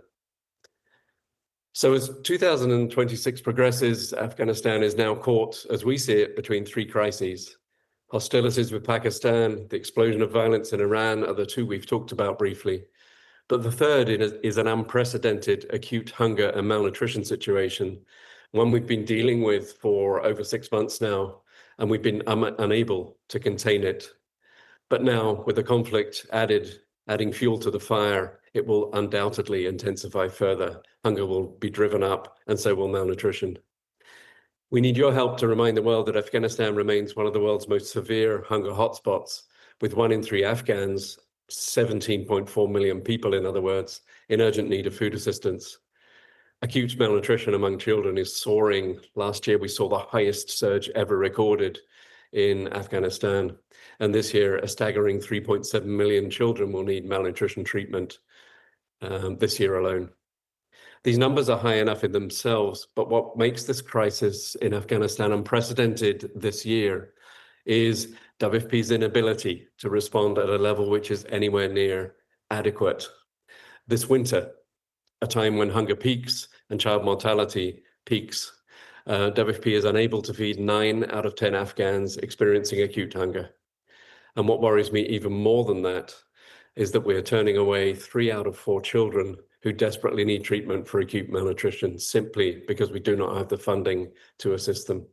So as two thousand twenty-six progresses, Afghanistan is now caught, as we see it, between three crises. Hostilities with Pakistan, the explosion of violence in Iran are the two we've talked about briefly. But the third is an unprecedented acute hunger and malnutrition situation, one we've been dealing with for over six months now, and we've been un unable to contain it. But now, with the conflict added, adding fuel to the fire, it will undoubtedly intensify further. Hunger will be driven up, and so will malnutrition. We need your help to remind the world that Afghanistan remains one of the world's most severe hunger hotspots, with one in three Afghans, seventeen point four million people, in other words, in urgent need of food assistance. Acute malnutrition among children is soaring. Last year, we saw the highest surge ever recorded in Afghanistan. And this year, a staggering three point seven million children will need malnutrition treatment um, this year alone. These numbers are high enough in themselves, but what makes this crisis in Afghanistan unprecedented this year is W F P's inability to respond at a level which is anywhere near adequate. This winter, a time when hunger peaks and child mortality peaks. Uh, W F P is unable to feed nine out of ten Afghans experiencing acute hunger. And what worries me even more than that is that we're turning away three out of four children who desperately need treatment for acute malnutrition simply because we do not have the funding to assist them.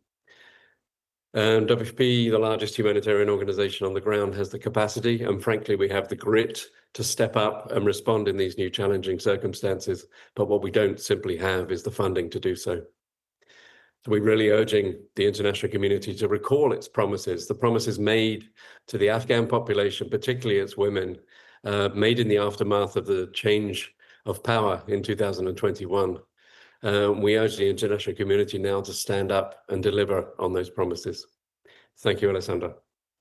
Um, W F P, the largest humanitarian organization on the ground, has the capacity, and frankly, we have the grit to step up and respond in these new challenging circumstances. But what we don't simply have is the funding to do so. So we're really urging the international community to recall its promises, the promises made to the Afghan population, particularly its women, uh, made in the aftermath of the change of power in two thousand twenty-one. Uh, we urge the international community now to stand up and deliver on those promises. Thank you, Alessandra.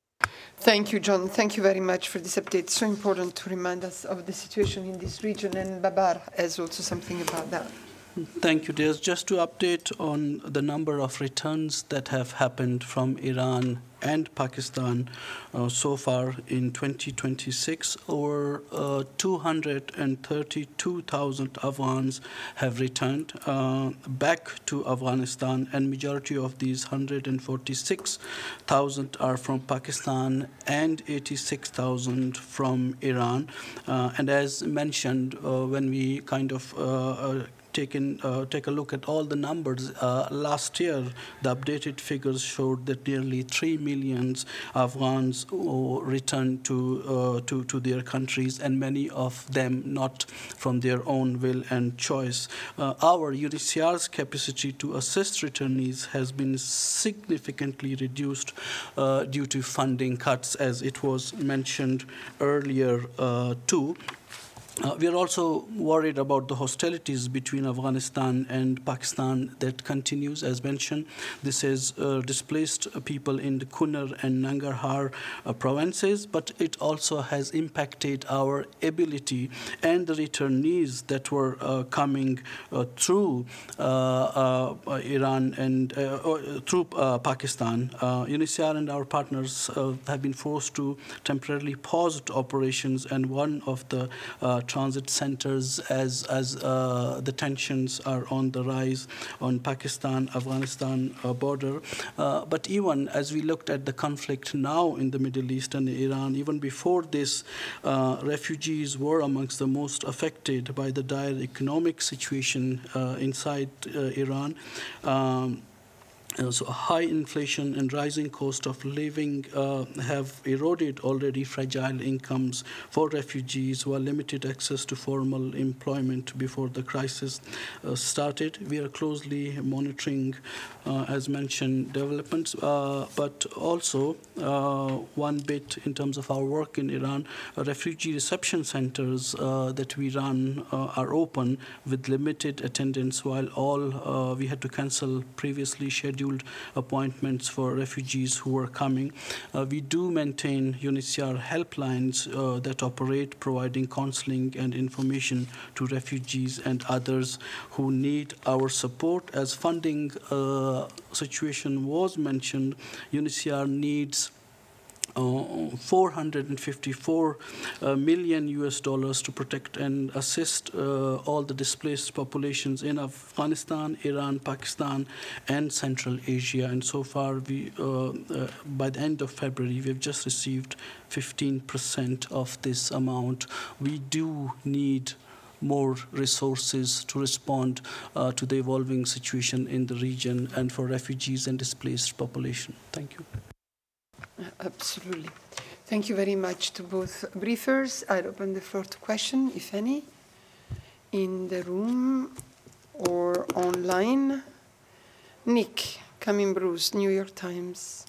Thank you, John. Thank you very much for this update. It's so important to remind us of the situation in this region, and Babar has also something about that. Thank you, Des. Just to update on the number of returns that have happened from Iran and Pakistan uh, so far in twenty twenty-six, over uh, two hundred thirty-two thousand Afghans have returned uh, back to Afghanistan, and majority of these one hundred forty-six thousand are from Pakistan and eighty-six thousand from Iran. Uh, and as mentioned, uh, when we kind of uh, uh, Taken, uh, take a look at all the numbers. Uh, last year, the updated figures showed that nearly three million Afghans uh, returned to, uh, to, to their countries, and many of them not from their own will and choice. Uh, our U N H C R's capacity to assist returnees has been significantly reduced uh, due to funding cuts, as it was mentioned earlier uh, too. Uh, we are also worried about the hostilities between Afghanistan and Pakistan that continues, as mentioned. This is uh, displaced people in the Kunar and Nangarhar uh, provinces, but it also has impacted our ability and the returnees that were uh, coming uh, through uh, uh, Iran and uh, uh, through uh, Pakistan. Uh, U N H C R and our partners uh, have been forced to temporarily pause operations, and one of the uh, transit centers as as uh, the tensions are on the rise on Pakistan-Afghanistan uh, border. Uh, but even as we looked at the conflict now in the Middle East and Iran, even before this, uh, refugees were amongst the most affected by the dire economic situation uh, inside uh, Iran. Um, Uh, so high inflation and rising cost of living uh, have eroded already fragile incomes for refugees who are limited access to formal employment before the crisis uh, started. We are closely monitoring, uh, as mentioned, developments, uh, but also uh, one bit in terms of our work in Iran, uh, refugee reception centers uh, that we run uh, are open with limited attendance, while all uh, we had to cancel previously scheduled appointments for refugees who are coming. Uh, we do maintain U N H C R helplines uh, that operate, providing counseling and information to refugees and others who need our support. As funding uh, situation was mentioned, U N H C R needs Uh, four hundred fifty-four uh, million U S dollars to protect and assist uh, all the displaced populations in Afghanistan, Iran, Pakistan, and Central Asia. And so far, we, uh, uh, by the end of February, we've just received fifteen percent of this amount. We do need more resources to respond uh, to the evolving situation in the region and for refugees and displaced population. Thank you. Absolutely. Thank you very much to both briefers. I'll open the floor to question, if any, in the room or online. Nick Cumming-Bruce, New York Times.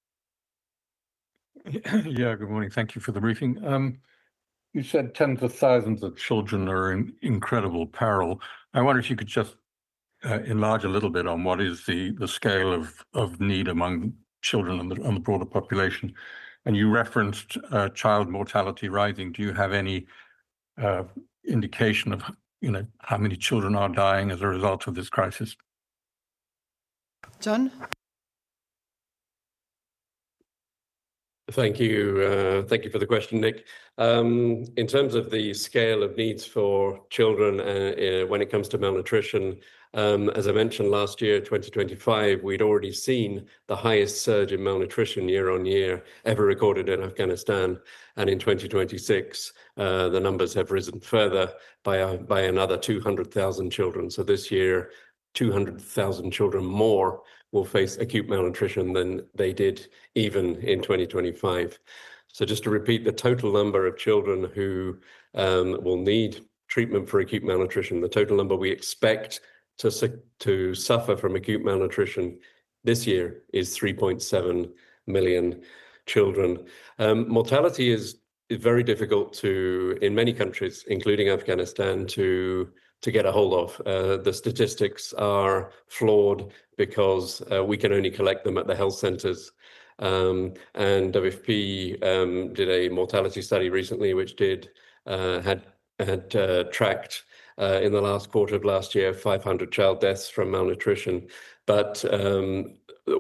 Yeah, good morning. Thank you for the briefing. Um, you said tens of thousands of children are in incredible peril. I wonder if you could just uh, enlarge a little bit on what is the, the scale of, of need among children and the, and the broader population. And you referenced uh, child mortality rising. Do you have any uh, indication of, you know, how many children are dying as a result of this crisis? John? Thank you. Uh, thank you for the question, Nick. Um, in terms of the scale of needs for children uh, uh, when it comes to malnutrition, um, as I mentioned last year, twenty twenty-five, we'd already seen the highest surge in malnutrition year on year ever recorded in Afghanistan. And in twenty twenty-six, uh, the numbers have risen further by, uh, by another two hundred thousand children. So this year, two hundred thousand children more will face acute malnutrition than they did even in twenty twenty-five. So just to repeat, the total number of children who um, will need treatment for acute malnutrition, the total number we expect to, su- to suffer from acute malnutrition this year is three point seven million children. Um, mortality is, is very difficult to, in many countries, including Afghanistan, to to get a hold of. Uh, the statistics are flawed because uh, we can only collect them at the health centers. Um, and W F P um, did a mortality study recently, which did uh, had had uh, tracked uh, in the last quarter of last year five hundred child deaths from malnutrition. But um,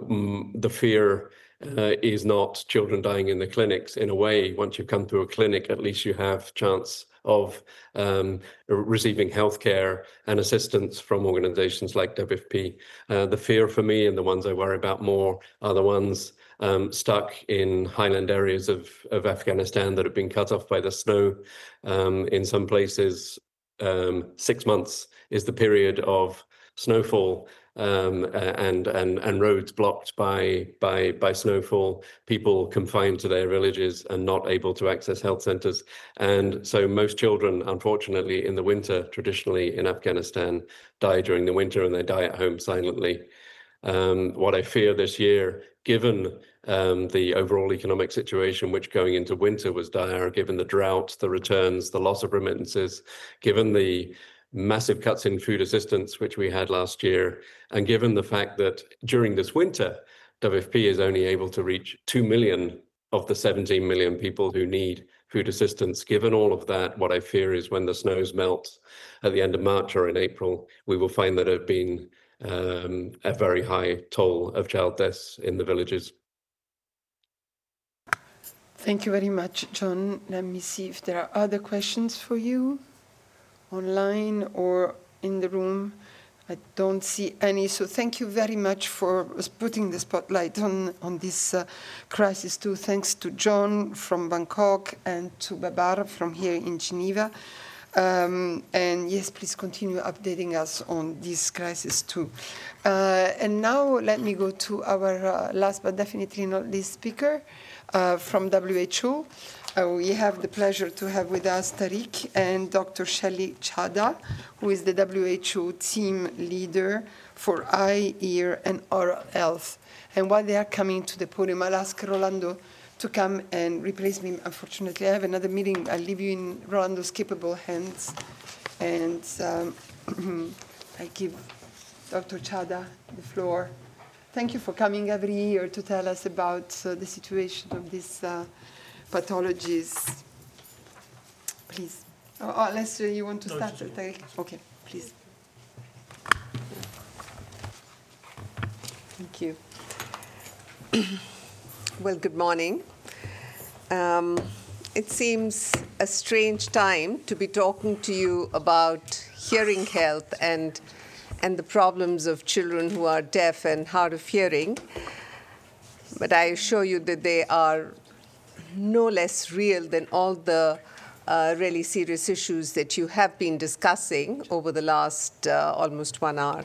the fear uh, is not children dying in the clinics. In a way, once you come to a clinic, at least you have chance of um, receiving healthcare and assistance from organizations like W F P. Uh, the fear for me, and the ones I worry about more, are the ones um, stuck in highland areas of, of Afghanistan that have been cut off by the snow. Um, in some places, um, six months is the period of snowfall. Um, and and and roads blocked by by by snowfall, people confined to their villages and not able to access health centers. And so most children, unfortunately, in the winter, traditionally in Afghanistan, die during the winter, and they die at home silently. Um, what I fear this year, given um, the overall economic situation, which going into winter was dire, given the drought, the returns, the loss of remittances, given the massive cuts in food assistance, which we had last year, and given the fact that during this winter, W F P is only able to reach two million of the seventeen million people who need food assistance. Given all of that, what I fear is when the snows melt at the end of March or in April, we will find that there have been um, a very high toll of child deaths in the villages. Thank you very much, John. Let me see if there are other questions for you, online or in the room. I don't see any, so thank you very much for putting the spotlight on, on this uh, crisis too. Thanks to John from Bangkok and to Babar from here in Geneva. Um, and yes, please continue updating us on this crisis too. Uh, and now let me go to our uh, last but definitely not least speaker uh, from W H O. Uh, we have the pleasure to have with us Tariq and Doctor Shelley Chadha, who is the W H O team leader for eye, ear, and oral health. And while they are coming to the podium, I'll ask Rolando to come and replace me. Unfortunately, I have another meeting. I'll leave you in Rolando's capable hands. And um, I give Doctor Chadha the floor. Thank you for coming every year to tell us about uh, the situation of this uh, pathologies. Please. Oh, unless uh, you want to no, start. Tariq. Okay, please. Thank you. Well, good morning. Um, it seems a strange time to be talking to you about hearing health and, and the problems of children who are deaf and hard of hearing. But I assure you that they are no less real than all the uh, really serious issues that you have been discussing over the last uh, almost one hour.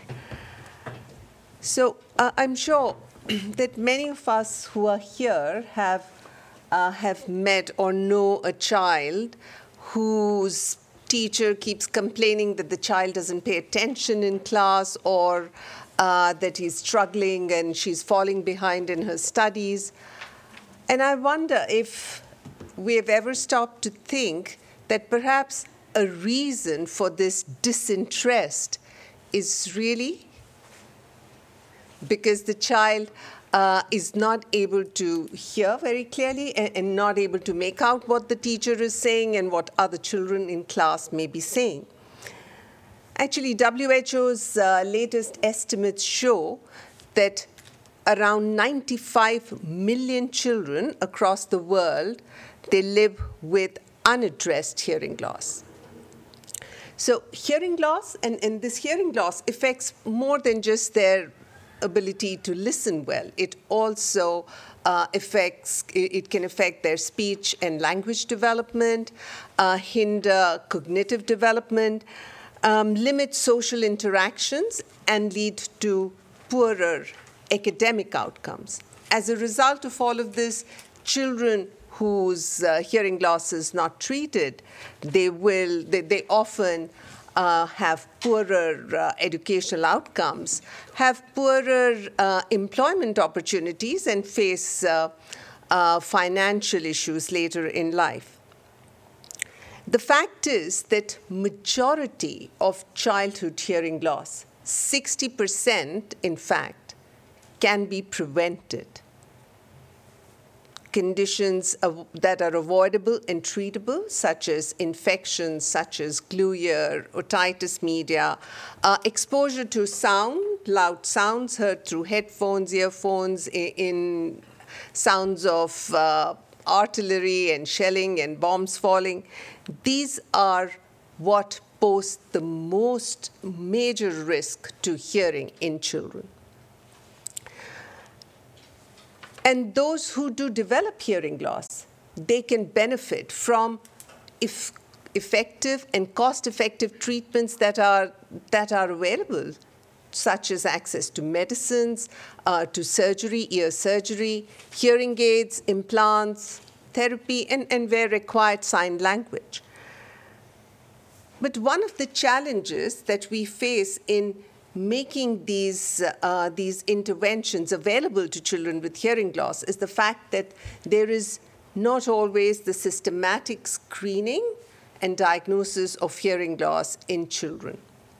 So uh, I'm sure that many of us who are here have, uh, have met or know a child whose teacher keeps complaining that the child doesn't pay attention in class, or uh, that he's struggling and she's falling behind in her studies. And I wonder if we have ever stopped to think that perhaps a reason for this disinterest is really because the child uh, is not able to hear very clearly and, and not able to make out what the teacher is saying and what other children in class may be saying. Actually, W H O's uh, latest estimates show that around ninety-five million children across the world, they live with unaddressed hearing loss. So hearing loss, and, and this hearing loss affects more than just their ability to listen well. It also uh, affects, it can affect their speech and language development, uh, hinder cognitive development, um, limit social interactions, and lead to poorer academic outcomes. As a result of all of this, children whose uh, hearing loss is not treated, they will, they, they often uh, have poorer uh, educational outcomes, have poorer uh, employment opportunities, and face uh, uh, financial issues later in life. The fact is that majority of childhood hearing loss, sixty percent in fact, can be prevented. Conditions of, that are avoidable and treatable, such as infections such as glue ear, otitis media, uh, exposure to sound, loud sounds heard through headphones, earphones, in, in sounds of uh, artillery and shelling and bombs falling. These are what pose the most major risk to hearing in children. And those who do develop hearing loss, they can benefit from if effective and cost-effective treatments that are, that are available, such as access to medicines, uh, to surgery, ear surgery, hearing aids, implants, therapy, and, and where required, sign language. But one of the challenges that we face in making these, uh, these interventions available to children with hearing loss is the fact that there is not always the systematic screening and diagnosis of hearing loss in children.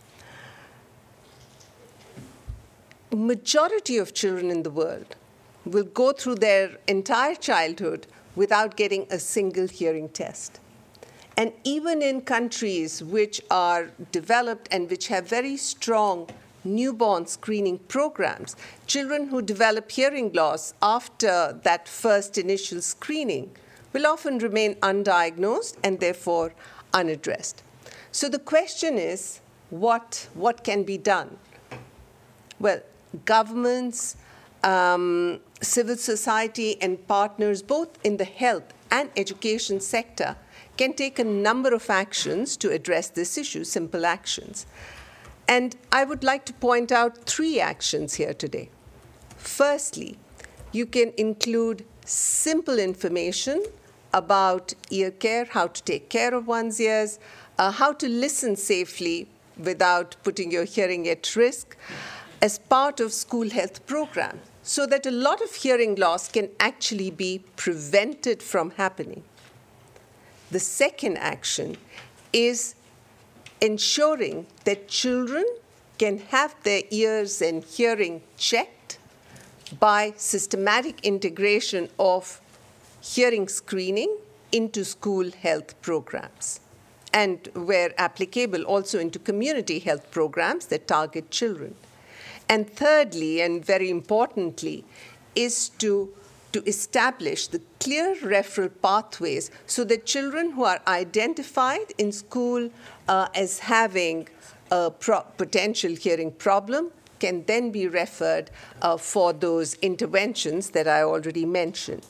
Majority of children in the world will go through their entire childhood without getting a single hearing test. And even in countries which are developed and which have very strong newborn screening programs, children who develop hearing loss after that first initial screening will often remain undiagnosed and therefore unaddressed. So the question is, what, what can be done? Well, governments, um, civil society, and partners, both in the health and education sector, can take a number of actions to address this issue, simple actions. And I would like to point out three actions here today. Firstly, you can include simple information about ear care, how to take care of one's ears, uh, how to listen safely without putting your hearing at risk, as part of school health programs, so that a lot of hearing loss can actually be prevented from happening. The second action is ensuring that children can have their ears and hearing checked by systematic integration of hearing screening into school health programs, and where applicable, also into community health programs that target children. And thirdly, and very importantly, is to to establish the clear referral pathways so that children who are identified in school uh, as having a pro potential hearing problem can then be referred uh, for those interventions that I already mentioned.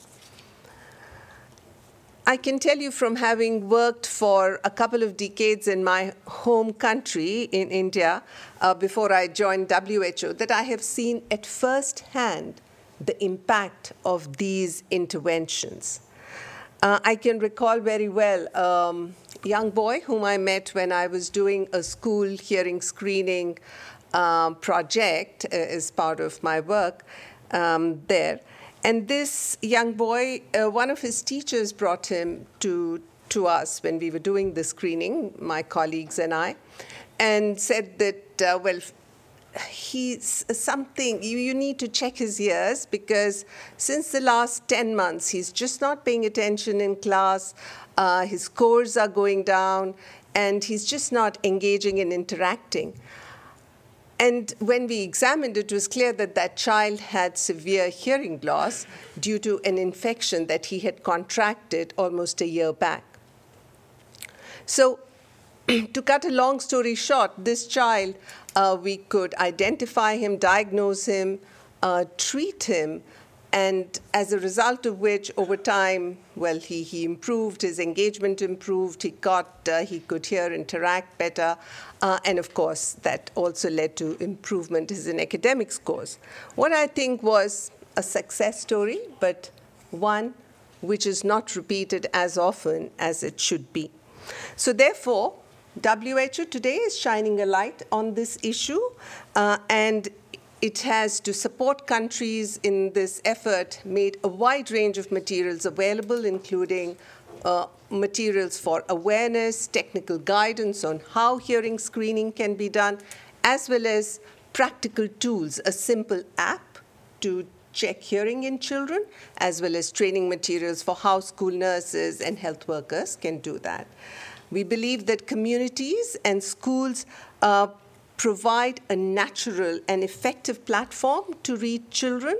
I can tell you from having worked for a couple of decades in my home country in India uh, before I joined W H O that I have seen at first hand the impact of these interventions. Uh, I can recall very well a um, young boy whom I met when I was doing a school hearing screening um, project uh, as part of my work um, there. And this young boy, uh, one of his teachers brought him to, to us when we were doing the screening, my colleagues and I, and said that, uh, well, he's something, you, you need to check his ears because since the last ten months, he's just not paying attention in class, uh, his scores are going down, and he's just not engaging and interacting. And when we examined, it was clear that that child had severe hearing loss due to an infection that he had contracted almost a year back. So to cut a long story short, this child, uh, we could identify him, diagnose him, uh, treat him, and as a result of which, over time, well, he, he improved, his engagement improved, he got, uh, he could hear, interact better, uh, and of course, that also led to improvement in his academic scores. What I think was a success story, but one which is not repeated as often as it should be. So therefore, W H O today is shining a light on this issue, uh, and it has, to support countries in this effort, made a wide range of materials available, including uh, materials for awareness, technical guidance on how hearing screening can be done, as well as practical tools, a simple app to check hearing in children, as well as training materials for how school nurses and health workers can do that. We believe that communities and schools uh, provide a natural and effective platform to reach children.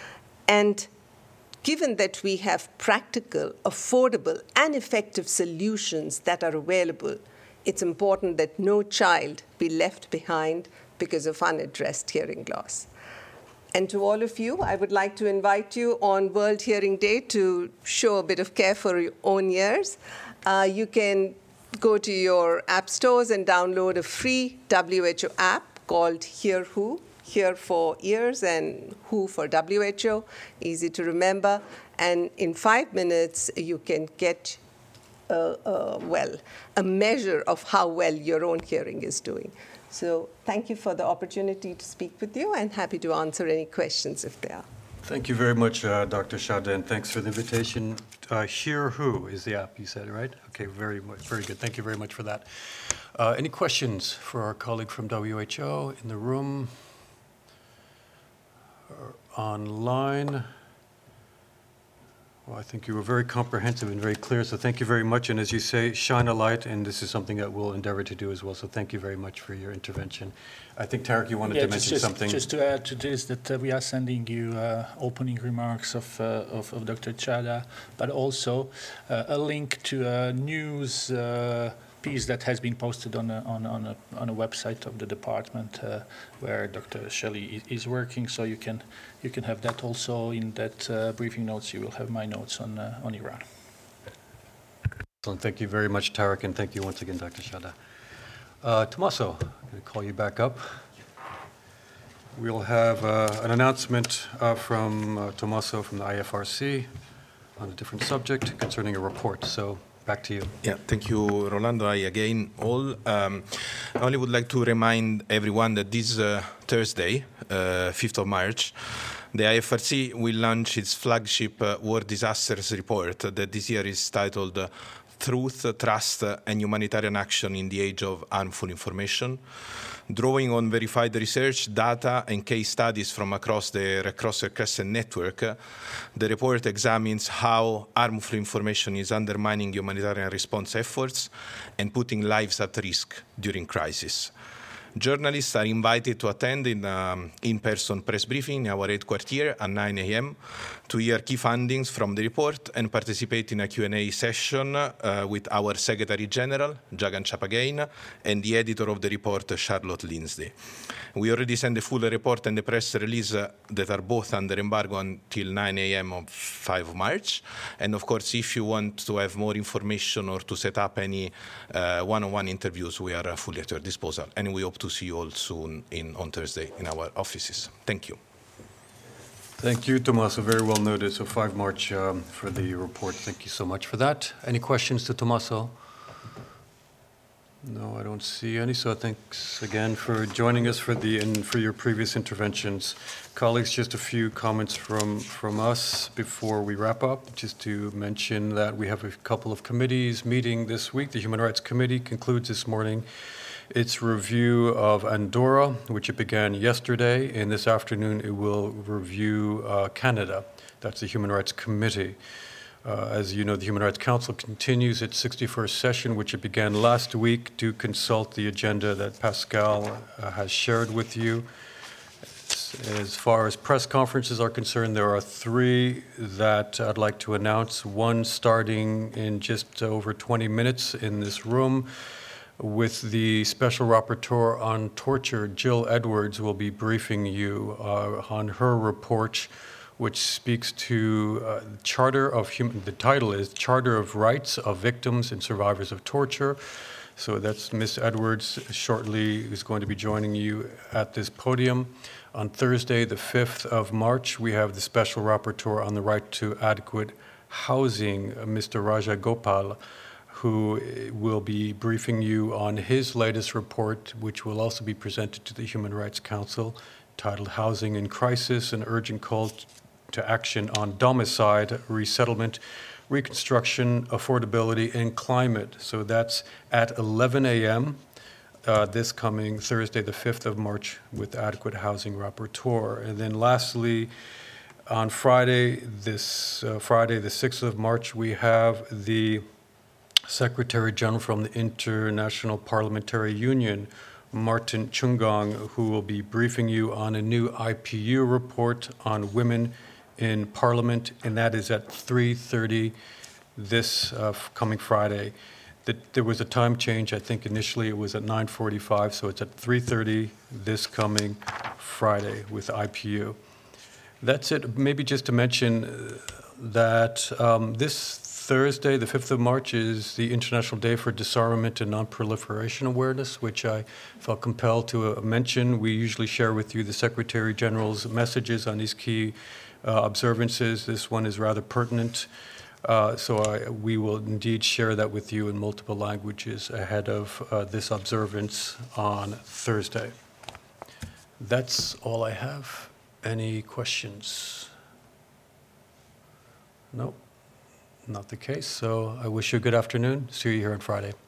And given that we have practical, affordable, and effective solutions that are available, it's important that no child be left behind because of unaddressed hearing loss. And to all of you, I would like to invite you on World Hearing Day to show a bit of care for your own ears. Uh, you can go to your app stores and download a free W H O app called Hear Who, Hear for ears and Who for W H O, easy to remember. And in five minutes, you can get, uh, uh, well, a measure of how well your own hearing is doing. So thank you for the opportunity to speak with you, and happy to answer any questions if there are. Thank you very much, uh, Doctor Shada, and thanks for the invitation. Uh, Hear Who is the app, you said, right? Okay, very much, very good. Thank you very much for that. Uh, any questions for our colleague from W H O in the room or online? Well, I think you were very comprehensive and very clear, so thank you very much. And as you say, shine a light, and this is something that we'll endeavor to do as well. So thank you very much for your intervention. I think, Tarek, you wanted yeah, to just, mention just, something. Just to add to this, that uh, we are sending you uh, opening remarks of, uh, of, of Doctor Chada, but also uh, a link to a news uh, piece that has been posted on a, on, on, a, on a website of the department uh, where Doctor Shelley is working, so you can you can have that also in that uh, briefing notes. You will have my notes on uh, on Iran. Excellent. Thank you very much, Tarek, and thank you once again, Doctor Shada. Uh, Tommaso, I'm going to call you back up. We'll have uh, an announcement uh, from uh, Tommaso from the I F R C on a different subject concerning a report. So back to you. Yeah, thank you, Rolando. I again all. Um, I only would like to remind everyone that this uh, Thursday, uh, fifth of March, the I F R C will launch its flagship uh, War Disasters Report that this year is titled uh, Truth, Trust, and Humanitarian Action in the Age of Harmful Information. Drawing on verified research, data, and case studies from across the Red Cross Red Crescent network, the report examines how harmful information is undermining humanitarian response efforts and putting lives at risk during crisis. Journalists are invited to attend in um, in-person press briefing in our headquarters at nine a m to hear key findings from the report and participate in a Q and A session uh, with our Secretary General, Jagan Chapagain, and the editor of the report, Charlotte Lindsay. We already sent the full report and the press release uh, that are both under embargo until nine a m of fifth of March. And of course, if you want to have more information or to set up any uh, one-on-one interviews, we are uh, fully at your disposal. And we hope to see you all soon in, on Thursday in our offices. Thank you. Thank you, Tommaso. Very well noted. So fifth of March um, for the report. Thank you so much for that. Any questions to Tommaso? No, I don't see any. So thanks again for joining us for the and for your previous interventions. Colleagues, just a few comments from, from us before we wrap up. Just to mention that we have a couple of committees meeting this week. The Human Rights Committee concludes this morning its review of Andorra, which it began yesterday, and this afternoon it will review uh, Canada. That's the Human Rights Committee. Uh, as you know, the Human Rights Council continues its sixty-first session, which it began last week, to consult the agenda that Pascal uh, has shared with you. As far as press conferences are concerned, there are three that I'd like to announce. One starting in just over twenty minutes in this room with the Special Rapporteur on Torture, Jill Edwards, will be briefing you uh, on her report, which speaks to uh, Charter of Human, the title is Charter of Rights of Victims and Survivors of Torture. So that's Miz Edwards shortly who's going to be joining you at this podium. On Thursday, the fifth of March, we have the Special Rapporteur on the Right to Adequate Housing, uh, Mister Raja Gopal, who will be briefing you on his latest report, which will also be presented to the Human Rights Council, titled Housing in Crisis, an Urgent Call to Action on Domicide, Resettlement, Reconstruction, Affordability, and Climate. So that's at eleven a m Uh, this coming Thursday, the fifth of March, with Adequate Housing Rapporteur. And then lastly, on Friday, this uh, Friday, the sixth of March, we have the Secretary General from the International Parliamentary Union, Martin Chungong, who will be briefing you on a new I P U report on women in Parliament, and that is at three thirty this uh, coming Friday. That there was a time change. I think initially it was at nine forty-five, so it's at three thirty this coming Friday with I P U. That's it. Maybe just to mention that um, this Thursday, the fifth of March, is the International Day for Disarmament and Non-Proliferation Awareness, which I felt compelled to uh, mention. We usually share with you the Secretary General's messages on these key uh, observances. This one is rather pertinent. Uh, so I, we will indeed share that with you in multiple languages ahead of uh, this observance on Thursday. That's all I have. Any questions? No, not the case. So I wish you a good afternoon. See you here on Friday.